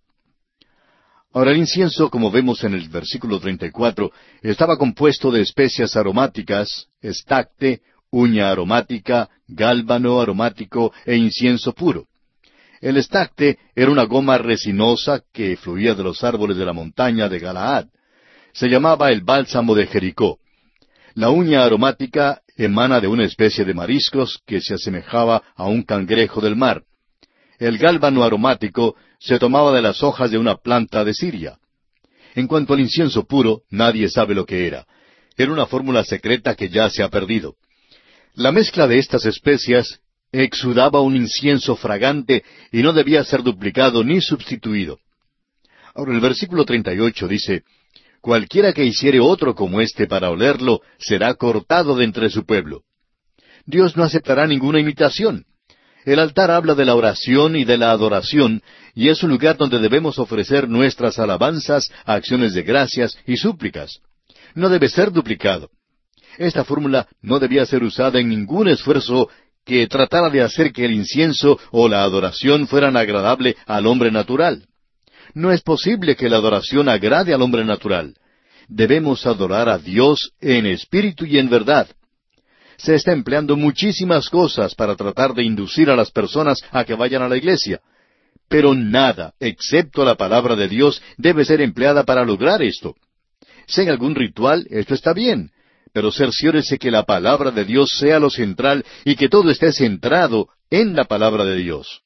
Ahora el incienso, como vemos en el versículo treinta y cuatro, estaba compuesto de especias aromáticas, estacte, uña aromática, gálbano aromático e incienso puro. El estacte era una goma resinosa que fluía de los árboles de la montaña de Galaad. Se llamaba el bálsamo de Jericó. La uña aromática emana de una especie de mariscos que se asemejaba a un cangrejo del mar. El gálbano aromático se tomaba de las hojas de una planta de Siria. En cuanto al incienso puro, nadie sabe lo que era. Era una fórmula secreta que ya se ha perdido. La mezcla de estas especias exudaba un incienso fragante y no debía ser duplicado ni sustituido. Ahora el versículo treinta y ocho dice: Cualquiera que hiciere otro como éste para olerlo, será cortado de entre su pueblo. Dios no aceptará ninguna imitación. El altar habla de la oración y de la adoración, y es un lugar donde debemos ofrecer nuestras alabanzas, acciones de gracias y súplicas. No debe ser duplicado. Esta fórmula no debía ser usada en ningún esfuerzo que tratara de hacer que el incienso o la adoración fueran agradable al hombre natural. No es posible que la adoración agrade al hombre natural. Debemos adorar a Dios en espíritu y en verdad. Se está empleando muchísimas cosas para tratar de inducir a las personas a que vayan a la iglesia. Pero nada, excepto la palabra de Dios, debe ser empleada para lograr esto. Si hay algún ritual, esto está bien, pero cerciórese que la palabra de Dios sea lo central y que todo esté centrado en la palabra de Dios.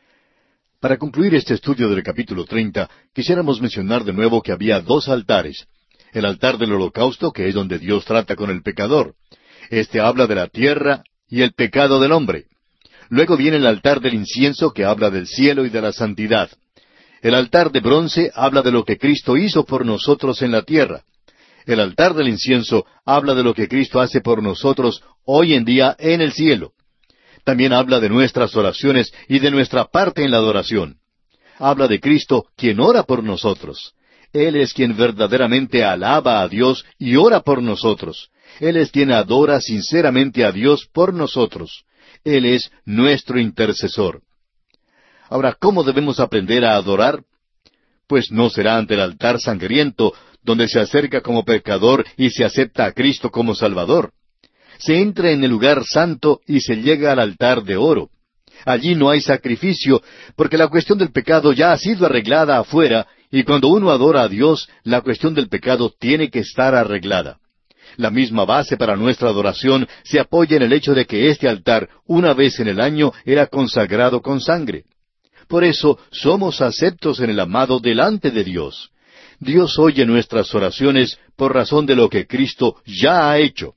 Para concluir este estudio del capítulo treinta, quisiéramos mencionar de nuevo que había dos altares. El altar del holocausto, que es donde Dios trata con el pecador. Este habla de la tierra y el pecado del hombre. Luego viene el altar del incienso, que habla del cielo y de la santidad. El altar de bronce habla de lo que Cristo hizo por nosotros en la tierra. El altar del incienso habla de lo que Cristo hace por nosotros hoy en día en el cielo. También habla de nuestras oraciones y de nuestra parte en la adoración. Habla de Cristo, quien ora por nosotros. Él es quien verdaderamente alaba a Dios y ora por nosotros. Él es quien adora sinceramente a Dios por nosotros. Él es nuestro intercesor. Ahora, ¿cómo debemos aprender a adorar? Pues no será ante el altar sangriento, donde se acerca como pecador y se acepta a Cristo como Salvador. Se entra en el lugar santo y se llega al altar de oro. Allí no hay sacrificio, porque la cuestión del pecado ya ha sido arreglada afuera, y cuando uno adora a Dios, la cuestión del pecado tiene que estar arreglada. La misma base para nuestra adoración se apoya en el hecho de que este altar, una vez en el año, era consagrado con sangre. Por eso somos aceptos en el amado delante de Dios. Dios oye nuestras oraciones por razón de lo que Cristo ya ha hecho.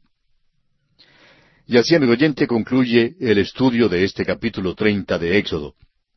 Y así, amigo oyente, concluye el estudio de este capítulo treinta de Éxodo.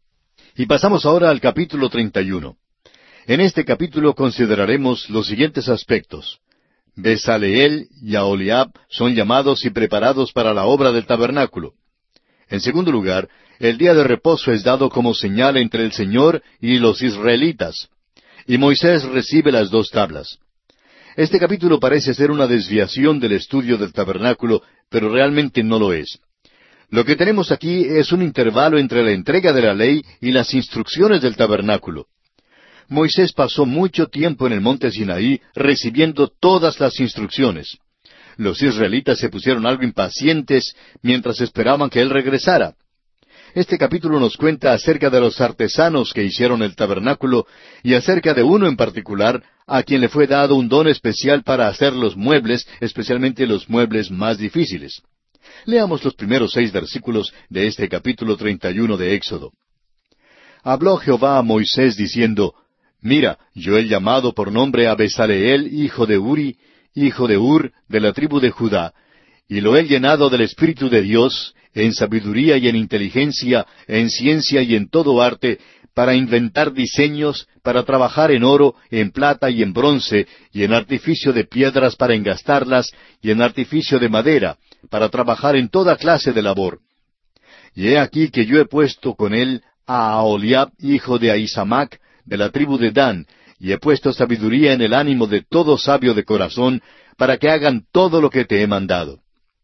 Y pasamos ahora al capítulo treinta y uno. En este capítulo consideraremos los siguientes aspectos. Besaleel y Aholiab son llamados y preparados para la obra del tabernáculo. En segundo lugar, el día de reposo es dado como señal entre el Señor y los israelitas. Y Moisés recibe las dos tablas. Este capítulo parece ser una desviación del estudio del tabernáculo, pero realmente no lo es. Lo que tenemos aquí es un intervalo entre la entrega de la ley y las instrucciones del tabernáculo. Moisés pasó mucho tiempo en el monte Sinaí recibiendo todas las instrucciones. Los israelitas se pusieron algo impacientes mientras esperaban que él regresara. Este capítulo nos cuenta acerca de los artesanos que hicieron el tabernáculo y acerca de uno en particular a quien le fue dado un don especial para hacer los muebles, especialmente los muebles más difíciles. Leamos los primeros seis versículos de este capítulo treinta y uno de Éxodo. Habló Jehová a Moisés diciendo, Mira, yo he llamado por nombre a Besaleel, hijo de Uri, hijo de Ur, de la tribu de Judá, y lo he llenado del Espíritu de Dios, en sabiduría y en inteligencia, en ciencia y en todo arte, para inventar diseños, para trabajar en oro, en plata y en bronce, y en artificio de piedras para engastarlas, y en artificio de madera, para trabajar en toda clase de labor. Y he aquí que yo he puesto con él a Aholiab, hijo de Ahisamac, de la tribu de Dan, y he puesto sabiduría en el ánimo de todo sabio de corazón, para que hagan todo lo que te he mandado.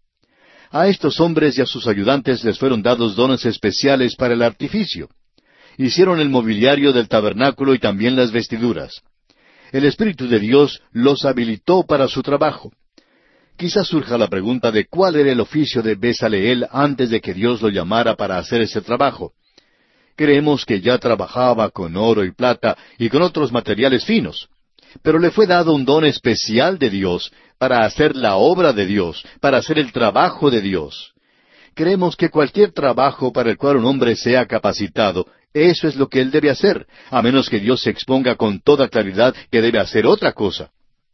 A estos hombres y a sus ayudantes les fueron dados dones especiales para el artificio. Hicieron el mobiliario del tabernáculo y también las vestiduras. El Espíritu de Dios los habilitó para su trabajo. Quizás surja la pregunta de cuál era el oficio de Besaleel antes de que Dios lo llamara para hacer ese trabajo. Creemos que ya trabajaba con oro y plata y con otros materiales finos. Pero le fue dado un don especial de Dios para hacer la obra de Dios, para hacer el trabajo de Dios. Creemos que cualquier trabajo para el cual un hombre sea capacitado, eso es lo que él debe hacer, a menos que Dios se exponga con toda claridad que debe hacer otra cosa.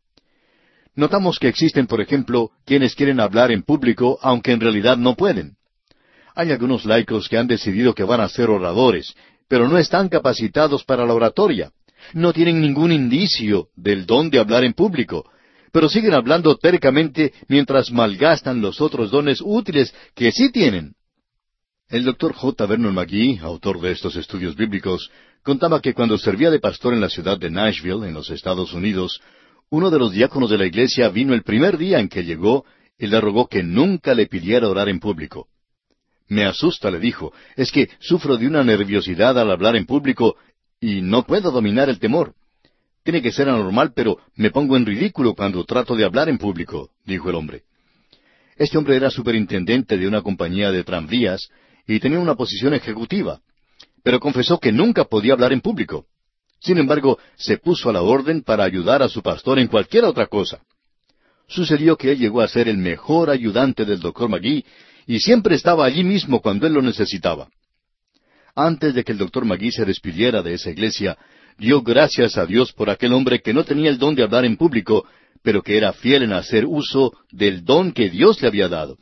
Notamos que existen, por ejemplo, quienes quieren hablar en público, aunque en realidad no pueden. Hay algunos laicos que han decidido que van a ser oradores, pero no están capacitados para la oratoria. No tienen ningún indicio del don de hablar en público, pero siguen hablando tercamente mientras malgastan los otros dones útiles que sí tienen. El doctor J. Vernon McGee, autor de estos estudios bíblicos, contaba que cuando servía de pastor en la ciudad de Nashville, en los Estados Unidos, uno de los diáconos de la iglesia vino el primer día en que llegó y le rogó que nunca le pidiera orar en público. Me asusta, le dijo, es que sufro de una nerviosidad al hablar en público y no puedo dominar el temor. Tiene que ser anormal, pero me pongo en ridículo cuando trato de hablar en público, dijo el hombre. Este hombre era superintendente de una compañía de tranvías y tenía una posición ejecutiva, pero confesó que nunca podía hablar en público. Sin embargo, se puso a la orden para ayudar a su pastor en cualquier otra cosa. Sucedió que él llegó a ser el mejor ayudante del doctor McGee y siempre estaba allí mismo cuando él lo necesitaba. Antes de que el doctor McGee se despidiera de esa iglesia, dio gracias a Dios por aquel hombre que no tenía el don de hablar en público, pero que era fiel en hacer uso del don que Dios le había dado.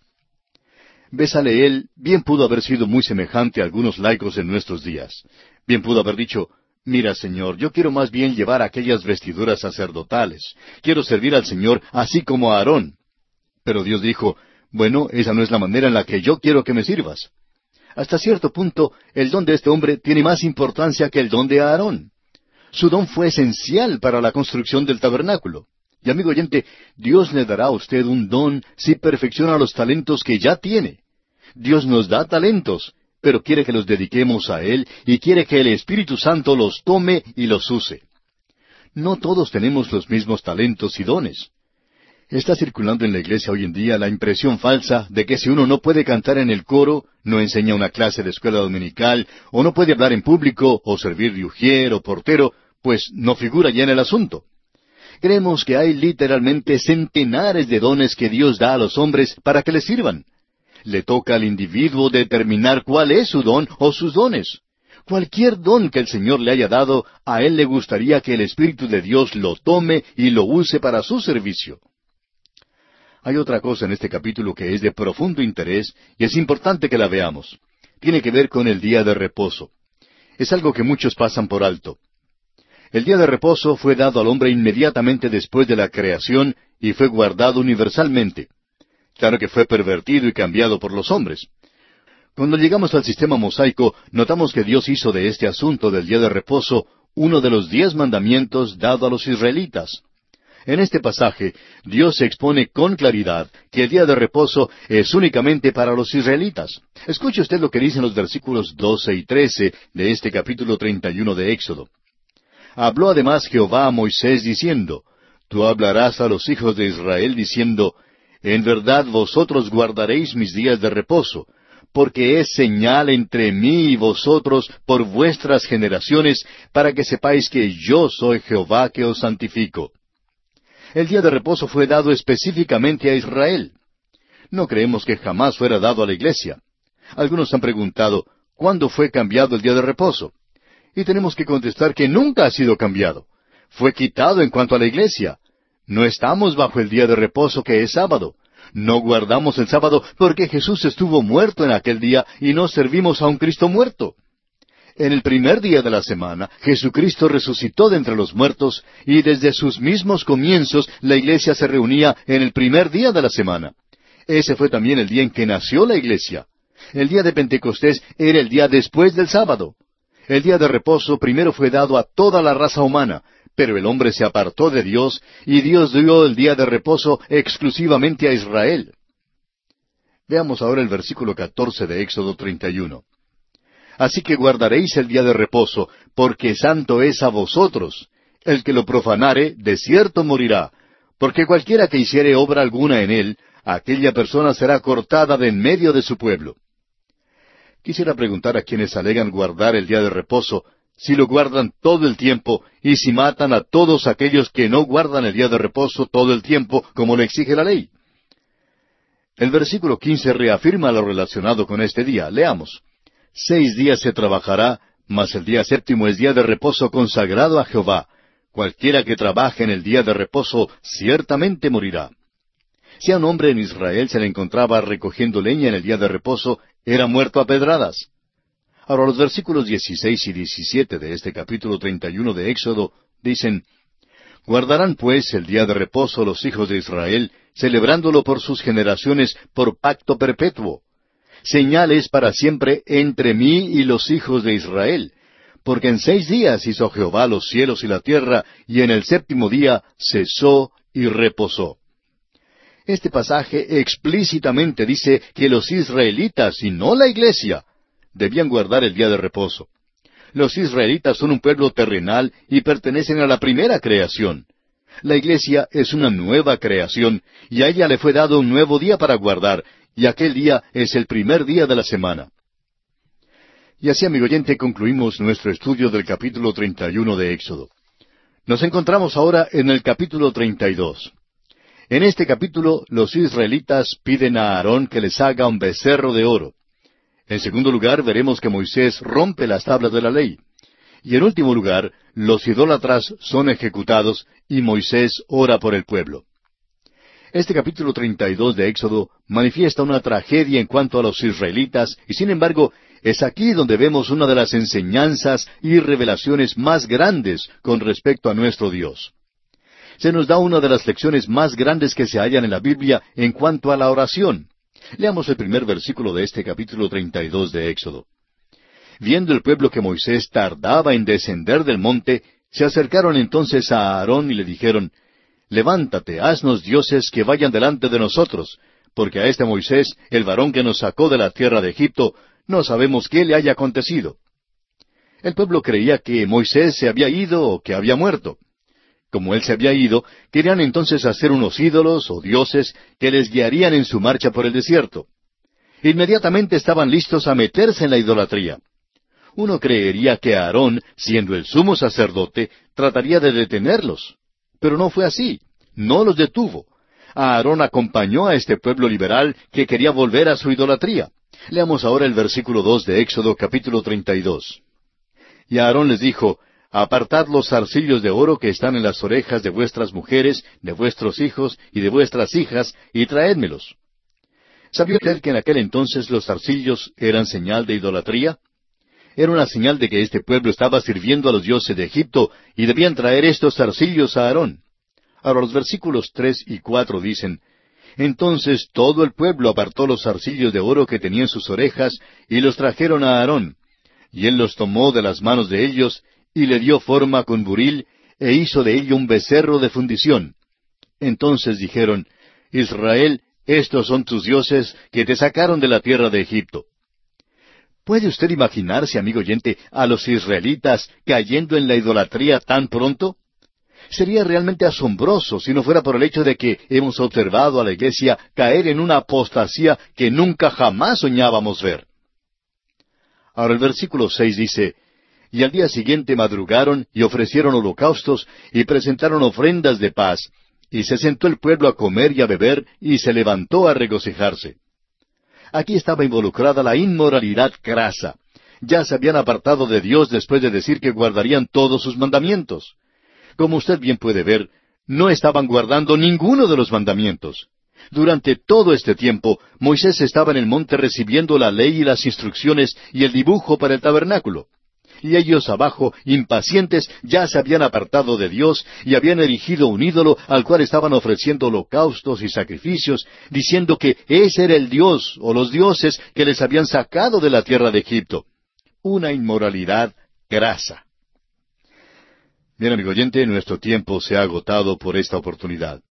Besaleel bien pudo haber sido muy semejante a algunos laicos en nuestros días. Bien pudo haber dicho, mira, Señor, yo quiero más bien llevar aquellas vestiduras sacerdotales. Quiero servir al Señor así como a Aarón. Pero Dios dijo, bueno, esa no es la manera en la que yo quiero que me sirvas. Hasta cierto punto, el don de este hombre tiene más importancia que el don de Aarón. Su don fue esencial para la construcción del tabernáculo. Y amigo oyente, Dios le dará a usted un don si perfecciona los talentos que ya tiene. Dios nos da talentos, pero quiere que los dediquemos a Él y quiere que el Espíritu Santo los tome y los use. No todos tenemos los mismos talentos y dones. Está circulando en la iglesia hoy en día la impresión falsa de que si uno no puede cantar en el coro, no enseña una clase de escuela dominical, o no puede hablar en público, o servir de ujier o portero, pues no figura ya en el asunto. Creemos que hay literalmente centenares de dones que Dios da a los hombres para que les sirvan. Le toca al individuo determinar cuál es su don o sus dones. Cualquier don que el Señor le haya dado, a Él le gustaría que el Espíritu de Dios lo tome y lo use para su servicio. Hay otra cosa en este capítulo que es de profundo interés y es importante que la veamos. Tiene que ver con el día de reposo. Es algo que muchos pasan por alto. El día de reposo fue dado al hombre inmediatamente después de la creación y fue guardado universalmente. Claro que fue pervertido y cambiado por los hombres. Cuando llegamos al sistema mosaico, notamos que Dios hizo de este asunto del día de reposo uno de los diez mandamientos dado a los israelitas. En este pasaje, Dios expone con claridad que el día de reposo es únicamente para los israelitas. Escuche usted lo que dicen los versículos doce y trece de este capítulo treinta y uno de Éxodo. Habló además Jehová a Moisés diciendo, Tú hablarás a los hijos de Israel diciendo, En verdad vosotros guardaréis mis días de reposo, porque es señal entre mí y vosotros por vuestras generaciones, para que sepáis que yo soy Jehová que os santifico. El día de reposo fue dado específicamente a Israel. No creemos que jamás fuera dado a la iglesia. Algunos han preguntado, ¿cuándo fue cambiado el día de reposo? Y tenemos que contestar que nunca ha sido cambiado. Fue quitado en cuanto a la iglesia. No estamos bajo el día de reposo que es sábado. No guardamos el sábado porque Jesús estuvo muerto en aquel día y no servimos a un Cristo muerto. En el primer día de la semana, Jesucristo resucitó de entre los muertos y desde sus mismos comienzos la iglesia se reunía en el primer día de la semana. Ese fue también el día en que nació la iglesia. El día de Pentecostés era el día después del sábado. El día de reposo primero fue dado a toda la raza humana, pero el hombre se apartó de Dios y Dios dio el día de reposo exclusivamente a Israel. Veamos ahora el versículo catorce de Éxodo treinta y uno. Así que guardaréis el día de reposo, porque santo es a vosotros. El que lo profanare, de cierto morirá, porque cualquiera que hiciere obra alguna en él, aquella persona será cortada de en medio de su pueblo. Quisiera preguntar a quienes alegan guardar el día de reposo, si lo guardan todo el tiempo, y si matan a todos aquellos que no guardan el día de reposo todo el tiempo, como lo exige la ley. El versículo quince reafirma lo relacionado con este día. Leamos. Seis días se trabajará, mas el día séptimo es día de reposo consagrado a Jehová. Cualquiera que trabaje en el día de reposo ciertamente morirá. Si a un hombre en Israel se le encontraba recogiendo leña en el día de reposo, era muerto a pedradas. Ahora los versículos dieciséis y diecisiete de este capítulo treinta y uno de Éxodo dicen, Guardarán pues el día de reposo los hijos de Israel, celebrándolo por sus generaciones por pacto perpetuo. Señal es para siempre entre mí y los hijos de Israel, porque en seis días hizo Jehová los cielos y la tierra, y en el séptimo día cesó y reposó. Este pasaje explícitamente dice que los israelitas, y no la iglesia, debían guardar el día de reposo. Los israelitas son un pueblo terrenal y pertenecen a la primera creación. La iglesia es una nueva creación, y a ella le fue dado un nuevo día para guardar, y aquel día es el primer día de la semana. Y así, amigo oyente, concluimos nuestro estudio del capítulo treinta y uno de Éxodo. Nos encontramos ahora en el capítulo treinta y dos. En este capítulo, los israelitas piden a Aarón que les haga un becerro de oro. En segundo lugar, veremos que Moisés rompe las tablas de la ley. Y en último lugar, los idólatras son ejecutados y Moisés ora por el pueblo. Este capítulo treinta y dos de Éxodo manifiesta una tragedia en cuanto a los israelitas, y sin embargo, es aquí donde vemos una de las enseñanzas y revelaciones más grandes con respecto a nuestro Dios. Se nos da una de las lecciones más grandes que se hallan en la Biblia en cuanto a la oración. Leamos el primer versículo de este capítulo treinta y dos de Éxodo. Viendo el pueblo que Moisés tardaba en descender del monte, se acercaron entonces a Aarón y le dijeron, levántate, haznos dioses que vayan delante de nosotros, porque a este Moisés, el varón que nos sacó de la tierra de Egipto, no sabemos qué le haya acontecido. El pueblo creía que Moisés se había ido o que había muerto. Como él se había ido, querían entonces hacer unos ídolos o dioses que les guiarían en su marcha por el desierto. Inmediatamente estaban listos a meterse en la idolatría. Uno creería que Aarón, siendo el sumo sacerdote, trataría de detenerlos. Pero no fue así. No los detuvo. Aarón acompañó a este pueblo liberal que quería volver a su idolatría. Leamos ahora el versículo dos de Éxodo capítulo treinta y dos. Y Aarón les dijo, Apartad los zarcillos de oro que están en las orejas de vuestras mujeres, de vuestros hijos y de vuestras hijas, y traédmelos. ¿Sabía usted que en aquel entonces los zarcillos eran señal de idolatría? Era una señal de que este pueblo estaba sirviendo a los dioses de Egipto y debían traer estos zarcillos a Aarón. Ahora los versículos tres y cuatro dicen, Entonces todo el pueblo apartó los zarcillos de oro que tenía en sus orejas y los trajeron a Aarón. Y él los tomó de las manos de ellos y le dio forma con buril e hizo de ello un becerro de fundición. Entonces dijeron, Israel, estos son tus dioses que te sacaron de la tierra de Egipto. ¿Puede usted imaginarse, amigo oyente, a los israelitas cayendo en la idolatría tan pronto? Sería realmente asombroso si no fuera por el hecho de que hemos observado a la iglesia caer en una apostasía que nunca jamás soñábamos ver. Ahora el versículo seis dice, Y al día siguiente madrugaron y ofrecieron holocaustos y presentaron ofrendas de paz, y se sentó el pueblo a comer y a beber, y se levantó a regocijarse. Aquí estaba involucrada la inmoralidad grasa. Ya se habían apartado de Dios después de decir que guardarían todos sus mandamientos. Como usted bien puede ver, no estaban guardando ninguno de los mandamientos. Durante todo este tiempo, Moisés estaba en el monte recibiendo la ley y las instrucciones y el dibujo para el tabernáculo. Y ellos abajo, impacientes, ya se habían apartado de Dios y habían erigido un ídolo al cual estaban ofreciendo holocaustos y sacrificios, diciendo que ese era el Dios o los dioses que les habían sacado de la tierra de Egipto. Una inmoralidad grasa. Bien, amigo oyente, nuestro tiempo se ha agotado por esta oportunidad.